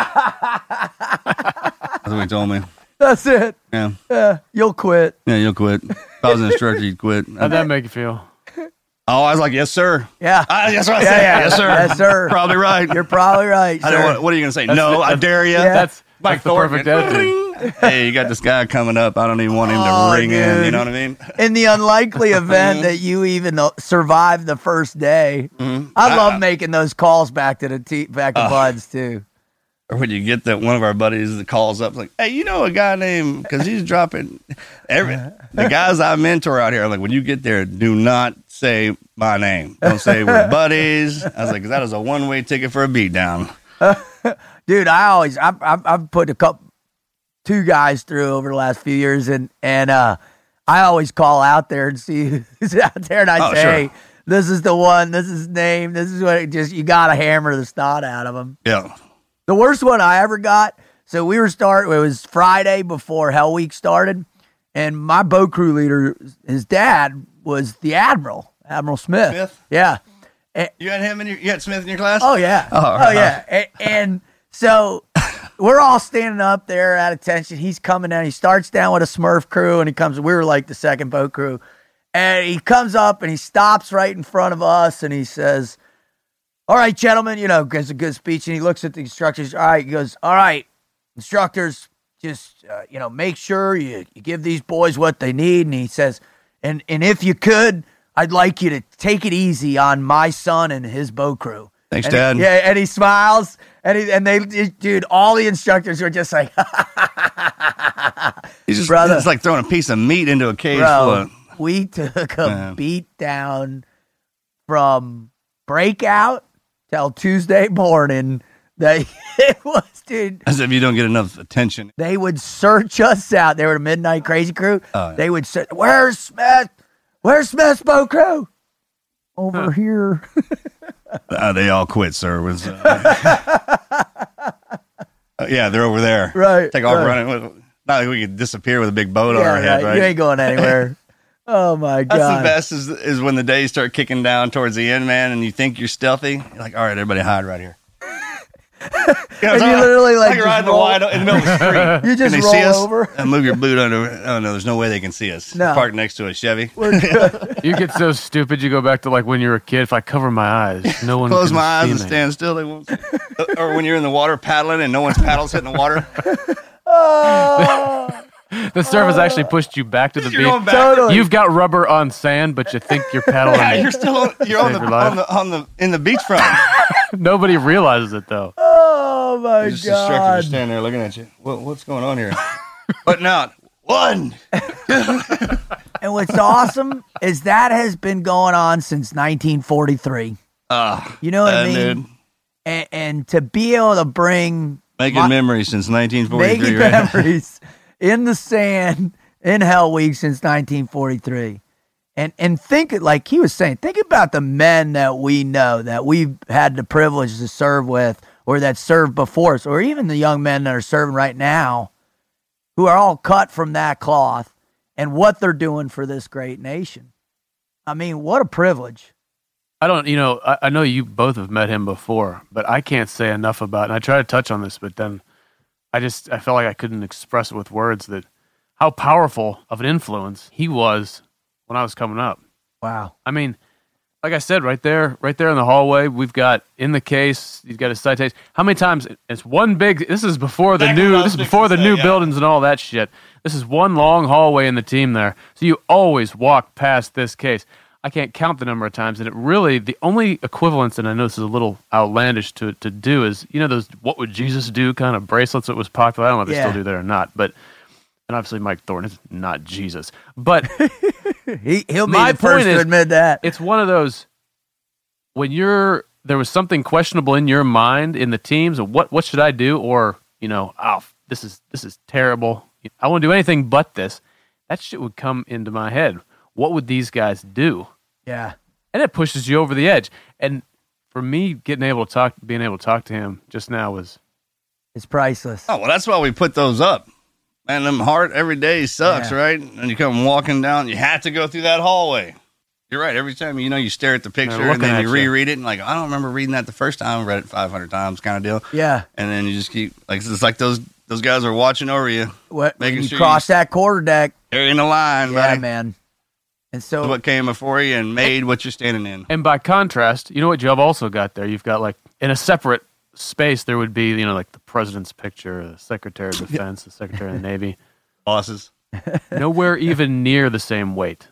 what he told me. That's it. Yeah. Yeah, you'll quit. Yeah, you'll quit. If I was an instructor, you'd quit. How'd that make you feel? Oh, I was like, yes, sir. Yeah. Ah, that's what I Yeah, said. yeah. Yes, sir. Yes, sir. Probably right. You're probably right, I don't sir. want, what are you going to say? That's no, the- I dare you. Yeah. That's, Mike that's the Thornton. perfect attitude. Hey, you got this guy coming up. I don't even want him to Oh, ring in. dude. You know what I mean? In the unlikely event that you even uh, survive the first day, Mhm. I love Ah. making those calls back to the te- back to Ah. Buds too. Or when you get that one of our buddies that calls up like, hey, you know a guy named, because he's dropping every the guys I mentor out here. I'm like, when you get there, do not say my name. Don't say we're buddies. I was like, 'cause that is a one way ticket for a beatdown. Dude, I always I've, I've I've put a couple two guys through over the last few years, and and uh, I always call out there and see who's out there, and I Oh, say, sure. hey, this is the one, this is his name, this is what it just you got to hammer the snot out of him. Yeah. The worst one I ever got. So we were start. It was Friday before Hell Week started, and my boat crew leader, his dad was the admiral, Admiral Smith. Smith? Yeah. You had him in your, you had Smith in your class? Oh yeah. Oh, Oh, right. yeah. And, and so we're all standing up there at attention. He's coming down. He starts down with a Smurf crew, and he comes. We were like the second boat crew, and he comes up and he stops right in front of us, and he says, all right, gentlemen, you know, gives a good speech, and he looks at the instructors. All right, he goes, all right, instructors, just, uh, you know, make sure you, you give these boys what they need. And he says, and and if you could, I'd like you to take it easy on my son and his boat crew. Thanks, And Dad. he- yeah, and he smiles, and he, and they, dude, all the instructors were just like, He's just, brother. it's like throwing a piece of meat into a cage full bro, of. we took a Man. beat down from breakout till Tuesday morning. That it was, dude. As if you don't get enough attention. They would search us out. They were the Midnight Crazy Crew. Oh, yeah. They would say, "Where's Smith? Where's Smith's boat crew?" Over here. Uh, they all quit, sir. Was, uh, uh, yeah, they're over there. Right, Take off right. running. Not like we could disappear with a big boat on Yeah, our head, right. right? You ain't going anywhere. Oh my That's god. the best is is when the days start kicking down towards the end, man, and you think you're stealthy. You're like, all right, everybody hide right here. You know, And so you I- literally, like, I can just ride in the roll- wide in the middle of the street. You just can they roll see us? over. And move your boot under. Oh no, there's no way they can see us. No. Parked next to a Chevy. We're good. You get so stupid, you go back to like when you were a kid. If I cover my eyes, no one Close can my eyes see and me. stand still. They won't. see. Or when you're in the water paddling and no one's paddles hitting the water. Oh. The surf has actually pushed you back to the You're beach. going back. Totally. You've got rubber on sand, but you think you're paddling. Yeah, you're still on, you're on Save the, your life. on the on the in the beachfront. Nobody realizes it though. Oh my Just instructor god! just standing there looking at you. What, what's going on here? Putting out one. And what's awesome is that has been going on since nineteen forty-three. Uh, You know what I and mean? dude, And, and to be able to bring making my- memories since nineteen forty-three. making Right? memories in the sand in Hell Week since nineteen forty-three. And and think, like he was saying, think about the men that we know that we've had the privilege to serve with, or that served before us, or even the young men that are serving right now, who are all cut from that cloth, and what they're doing for this great nation. I mean, what a privilege. I don't, you know, I, I know you both have met him before, but I can't say enough about it. And I try to touch on this, but then I just, I felt like I couldn't express it with words that how powerful of an influence he was when I was coming up. Wow. I mean, like I said, right there, right there in the hallway, we've got in the case, he's got his citation. How many times? It's one big, this is before the Exactly new, what I this was is before the fixing to new say, yeah. buildings and all that shit. This is one long hallway in the team there. So you always walk past this case. I can't count the number of times, and it really, the only equivalence, and I know this is a little outlandish to to do, is, you know, those what would Jesus do kind of bracelets that was popular. I don't know if they Yeah. still do that or not, but, and obviously Mike Thornton is not Jesus. But He, he'll be My the first point to is- admit that. it's one of those, when you're, there was something questionable in your mind in the teams of what, what should I do? Or, you know, oh, this is, this is terrible. I won't do anything but this. That shit would come into my head. What would these guys do? Yeah. And it pushes you over the edge. And for me, getting able to talk, being able to talk to him just now was, It's priceless. Oh, well, that's why we put those up. Man, them hard every day sucks, Yeah. right? And you come walking down, you have to go through that hallway. You're right. Every time, you know, you stare at the picture looking and then at you you. reread it and like, I don't remember reading that the first time. I read it five hundred times kind of deal. Yeah. And then you just keep, like, it's like those those guys are watching over you. What, when Making you sure cross you- that quarter deck. They're in the line, Yeah, buddy. man. And It's so, what came before you and made what you're standing in. and by contrast, you know what you've also got there? You've got like, in a separate space, there would be, you know, like the president's picture, the secretary of defense, the secretary of the Navy. Bosses. Nowhere even near the same weight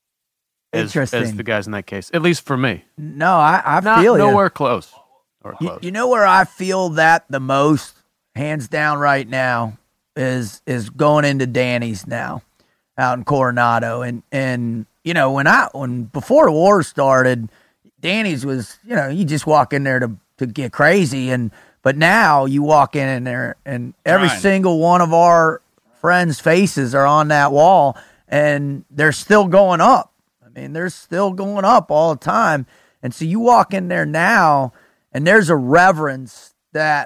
as, Interesting. as the guys in that case, at least for me. no, I, I Not feel you. nowhere close. Nowhere You, close. you know where I feel that the most, hands down right now, is is going into Danny's now, out in Coronado, and and you know when I when before the war started, Danny's was, you know, you just walk in there to to get crazy, and but now you walk in in there and every Right. single one of our friends' faces are on that wall, and they're still going up. I mean, they're still going up all the time, and so you walk in there now. And there's a reverence that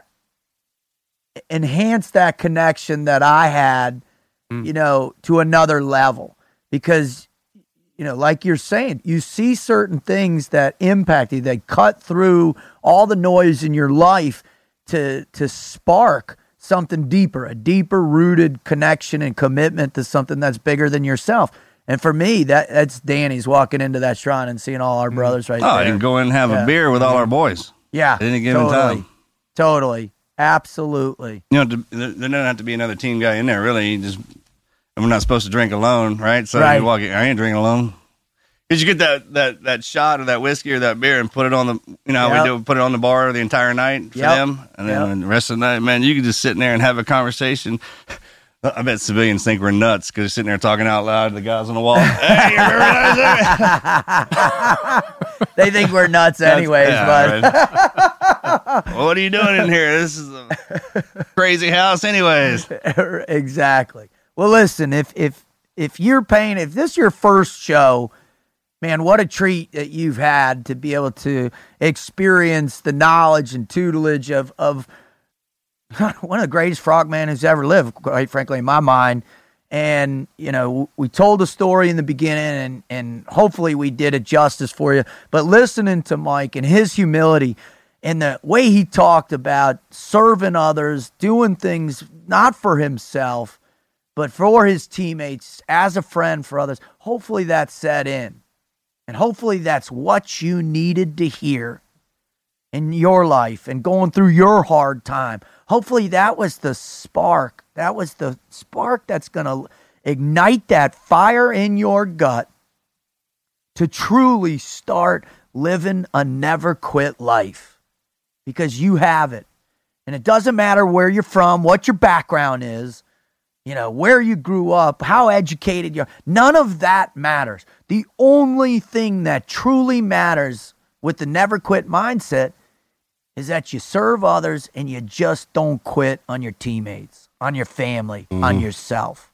enhanced that connection that I had, you know, to another level. Because, you know, like you're saying, you see certain things that impact you, they cut through all the noise in your life to to spark something deeper, a deeper rooted connection and commitment to something that's bigger than yourself. And for me, that that's Danny's walking into that shrine and seeing all our brothers right Oh, there. and go in and have Yeah. a beer with all our boys. Yeah, At any given totally, time. totally, absolutely. You know, there there doesn't have to be another team guy in there, really. You just, and we're not supposed to drink alone, right? So Right. you walk in, I ain't drinking alone. Because you get that, that, that shot of that whiskey or that beer and put it on the, you know how Yep. we do, put it on the bar the entire night for Yep. them. And then Yep. the rest of the night, man, you can just sit in there and have a conversation. I bet civilians think we're nuts because they're sitting there talking out loud to the guys on the wall. Hey, you remember that? They think we're nuts anyways, Yeah, but right. Well, what are you doing in here? This is a crazy house anyways. exactly. Well, listen, if if if you're paying, if this is your first show, man, what a treat that you've had to be able to experience the knowledge and tutelage of of one of the greatest frogmen who's ever lived, quite frankly, in my mind. And, you know, we told the story in the beginning, and, and hopefully we did it justice for you. But listening to Mike and his humility and the way he talked about serving others, doing things not for himself, but for his teammates, as a friend for others, hopefully that set in. And hopefully that's what you needed to hear in your life and going through your hard time. Hopefully that was the spark That was the spark that's going to ignite that fire in your gut to truly start living a never quit life, because you have it. And it doesn't matter where you're from, what your background is, you know, where you grew up, how educated you are. None of that matters. The only thing that truly matters with the never quit mindset is that you serve others and you just don't quit on your teammates, on your family, mm-hmm. on yourself.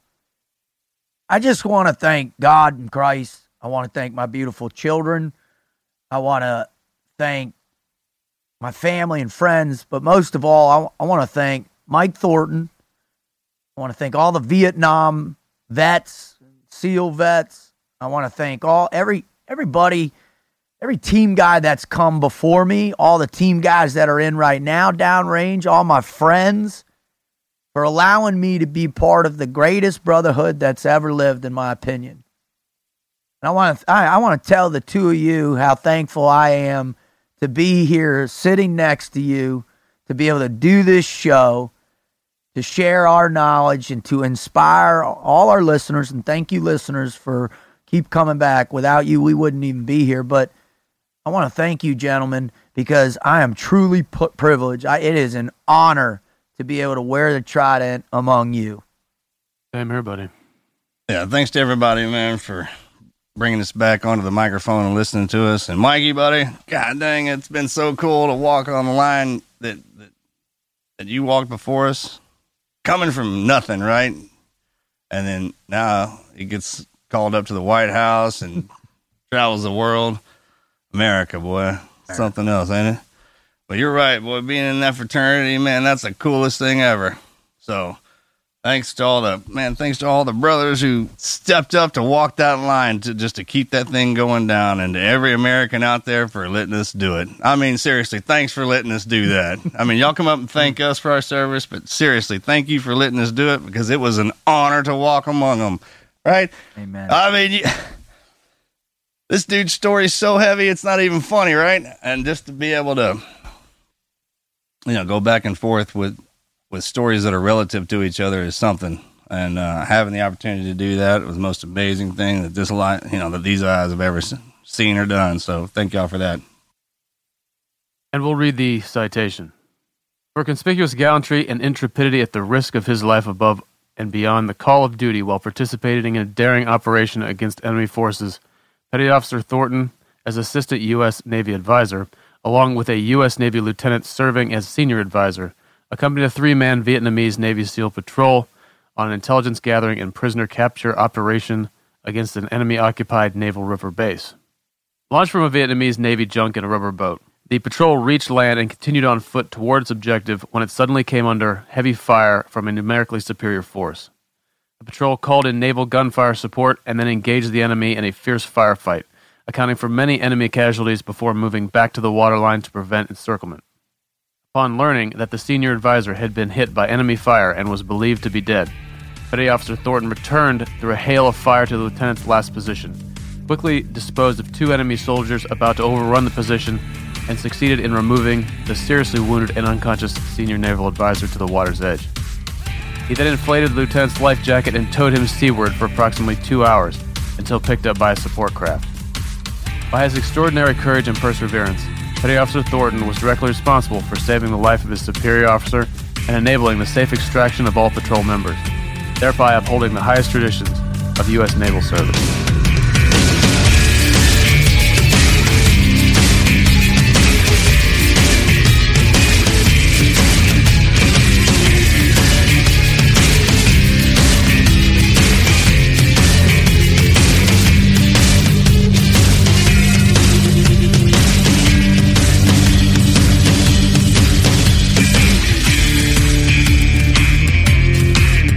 I just want to thank God and Christ. I want to thank my beautiful children. I want to thank my family and friends, but most of all, I, I want to thank Mike Thornton. I want to thank all the Vietnam vets, SEAL vets. I want to thank all every everybody, every team guy that's come before me, all the team guys that are in right now downrange, all my friends, for allowing me to be part of the greatest brotherhood that's ever lived, in my opinion. And I want to I, I want to tell the two of you how thankful I am to be here sitting next to you, to be able to do this show, to share our knowledge and to inspire all our listeners. And thank you, listeners, for keep coming back. Without you, we wouldn't even be here. But I want to thank you, gentlemen, because I am truly put privileged. I, it is an honor to be able to wear the trident among you. Same here, buddy. Yeah, thanks to everybody, man, for bringing us back onto the microphone and listening to us. And Mikey, buddy, God dang, it's been so cool to walk on the line that that, that you walked before us, coming from nothing, right? And then now he gets called up to the White House and travels the world. America, boy, something else, ain't it? But you're right, boy, being in that fraternity, man, that's the coolest thing ever. So thanks to all the, man, thanks to all the brothers who stepped up to walk that line to just to keep that thing going down, and to every American out there for letting us do it. I mean, seriously, thanks for letting us do that. I mean, y'all come up and thank us for our service, but seriously, thank you for letting us do it, because it was an honor to walk among them, right? Amen. I mean, you, this dude's story is so heavy, it's not even funny, right? And just to be able to, you know, go back and forth with, with stories that are relative to each other is something. And uh, having the opportunity to do that was the most amazing thing that this line, you know, that these eyes have ever seen or done. So thank y'all for that. And we'll read the citation. For conspicuous gallantry and intrepidity at the risk of his life above and beyond the call of duty while participating in a daring operation against enemy forces, Petty Officer Thornton, as Assistant U S Navy Advisor, along with a U S Navy Lieutenant serving as Senior Advisor, accompanied a three-man Vietnamese Navy SEAL patrol on an intelligence gathering and prisoner capture operation against an enemy-occupied naval river base. Launched from a Vietnamese Navy junk in a rubber boat, the patrol reached land and continued on foot toward its objective when it suddenly came under heavy fire from a numerically superior force. The patrol called in naval gunfire support and then engaged the enemy in a fierce firefight, accounting for many enemy casualties before moving back to the waterline to prevent encirclement. Upon learning that the senior advisor had been hit by enemy fire and was believed to be dead, Petty Officer Thornton returned through a hail of fire to the lieutenant's last position, quickly disposed of two enemy soldiers about to overrun the position, and succeeded in removing the seriously wounded and unconscious senior naval advisor to the water's edge. He then inflated the lieutenant's life jacket and towed him seaward for approximately two hours until picked up by a support craft. By his extraordinary courage and perseverance, Petty Officer Thornton was directly responsible for saving the life of his superior officer and enabling the safe extraction of all patrol members, thereby upholding the highest traditions of U S naval service.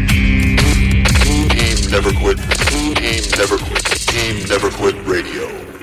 Never Quit. Team Never Quit. Team Never Quit Radio.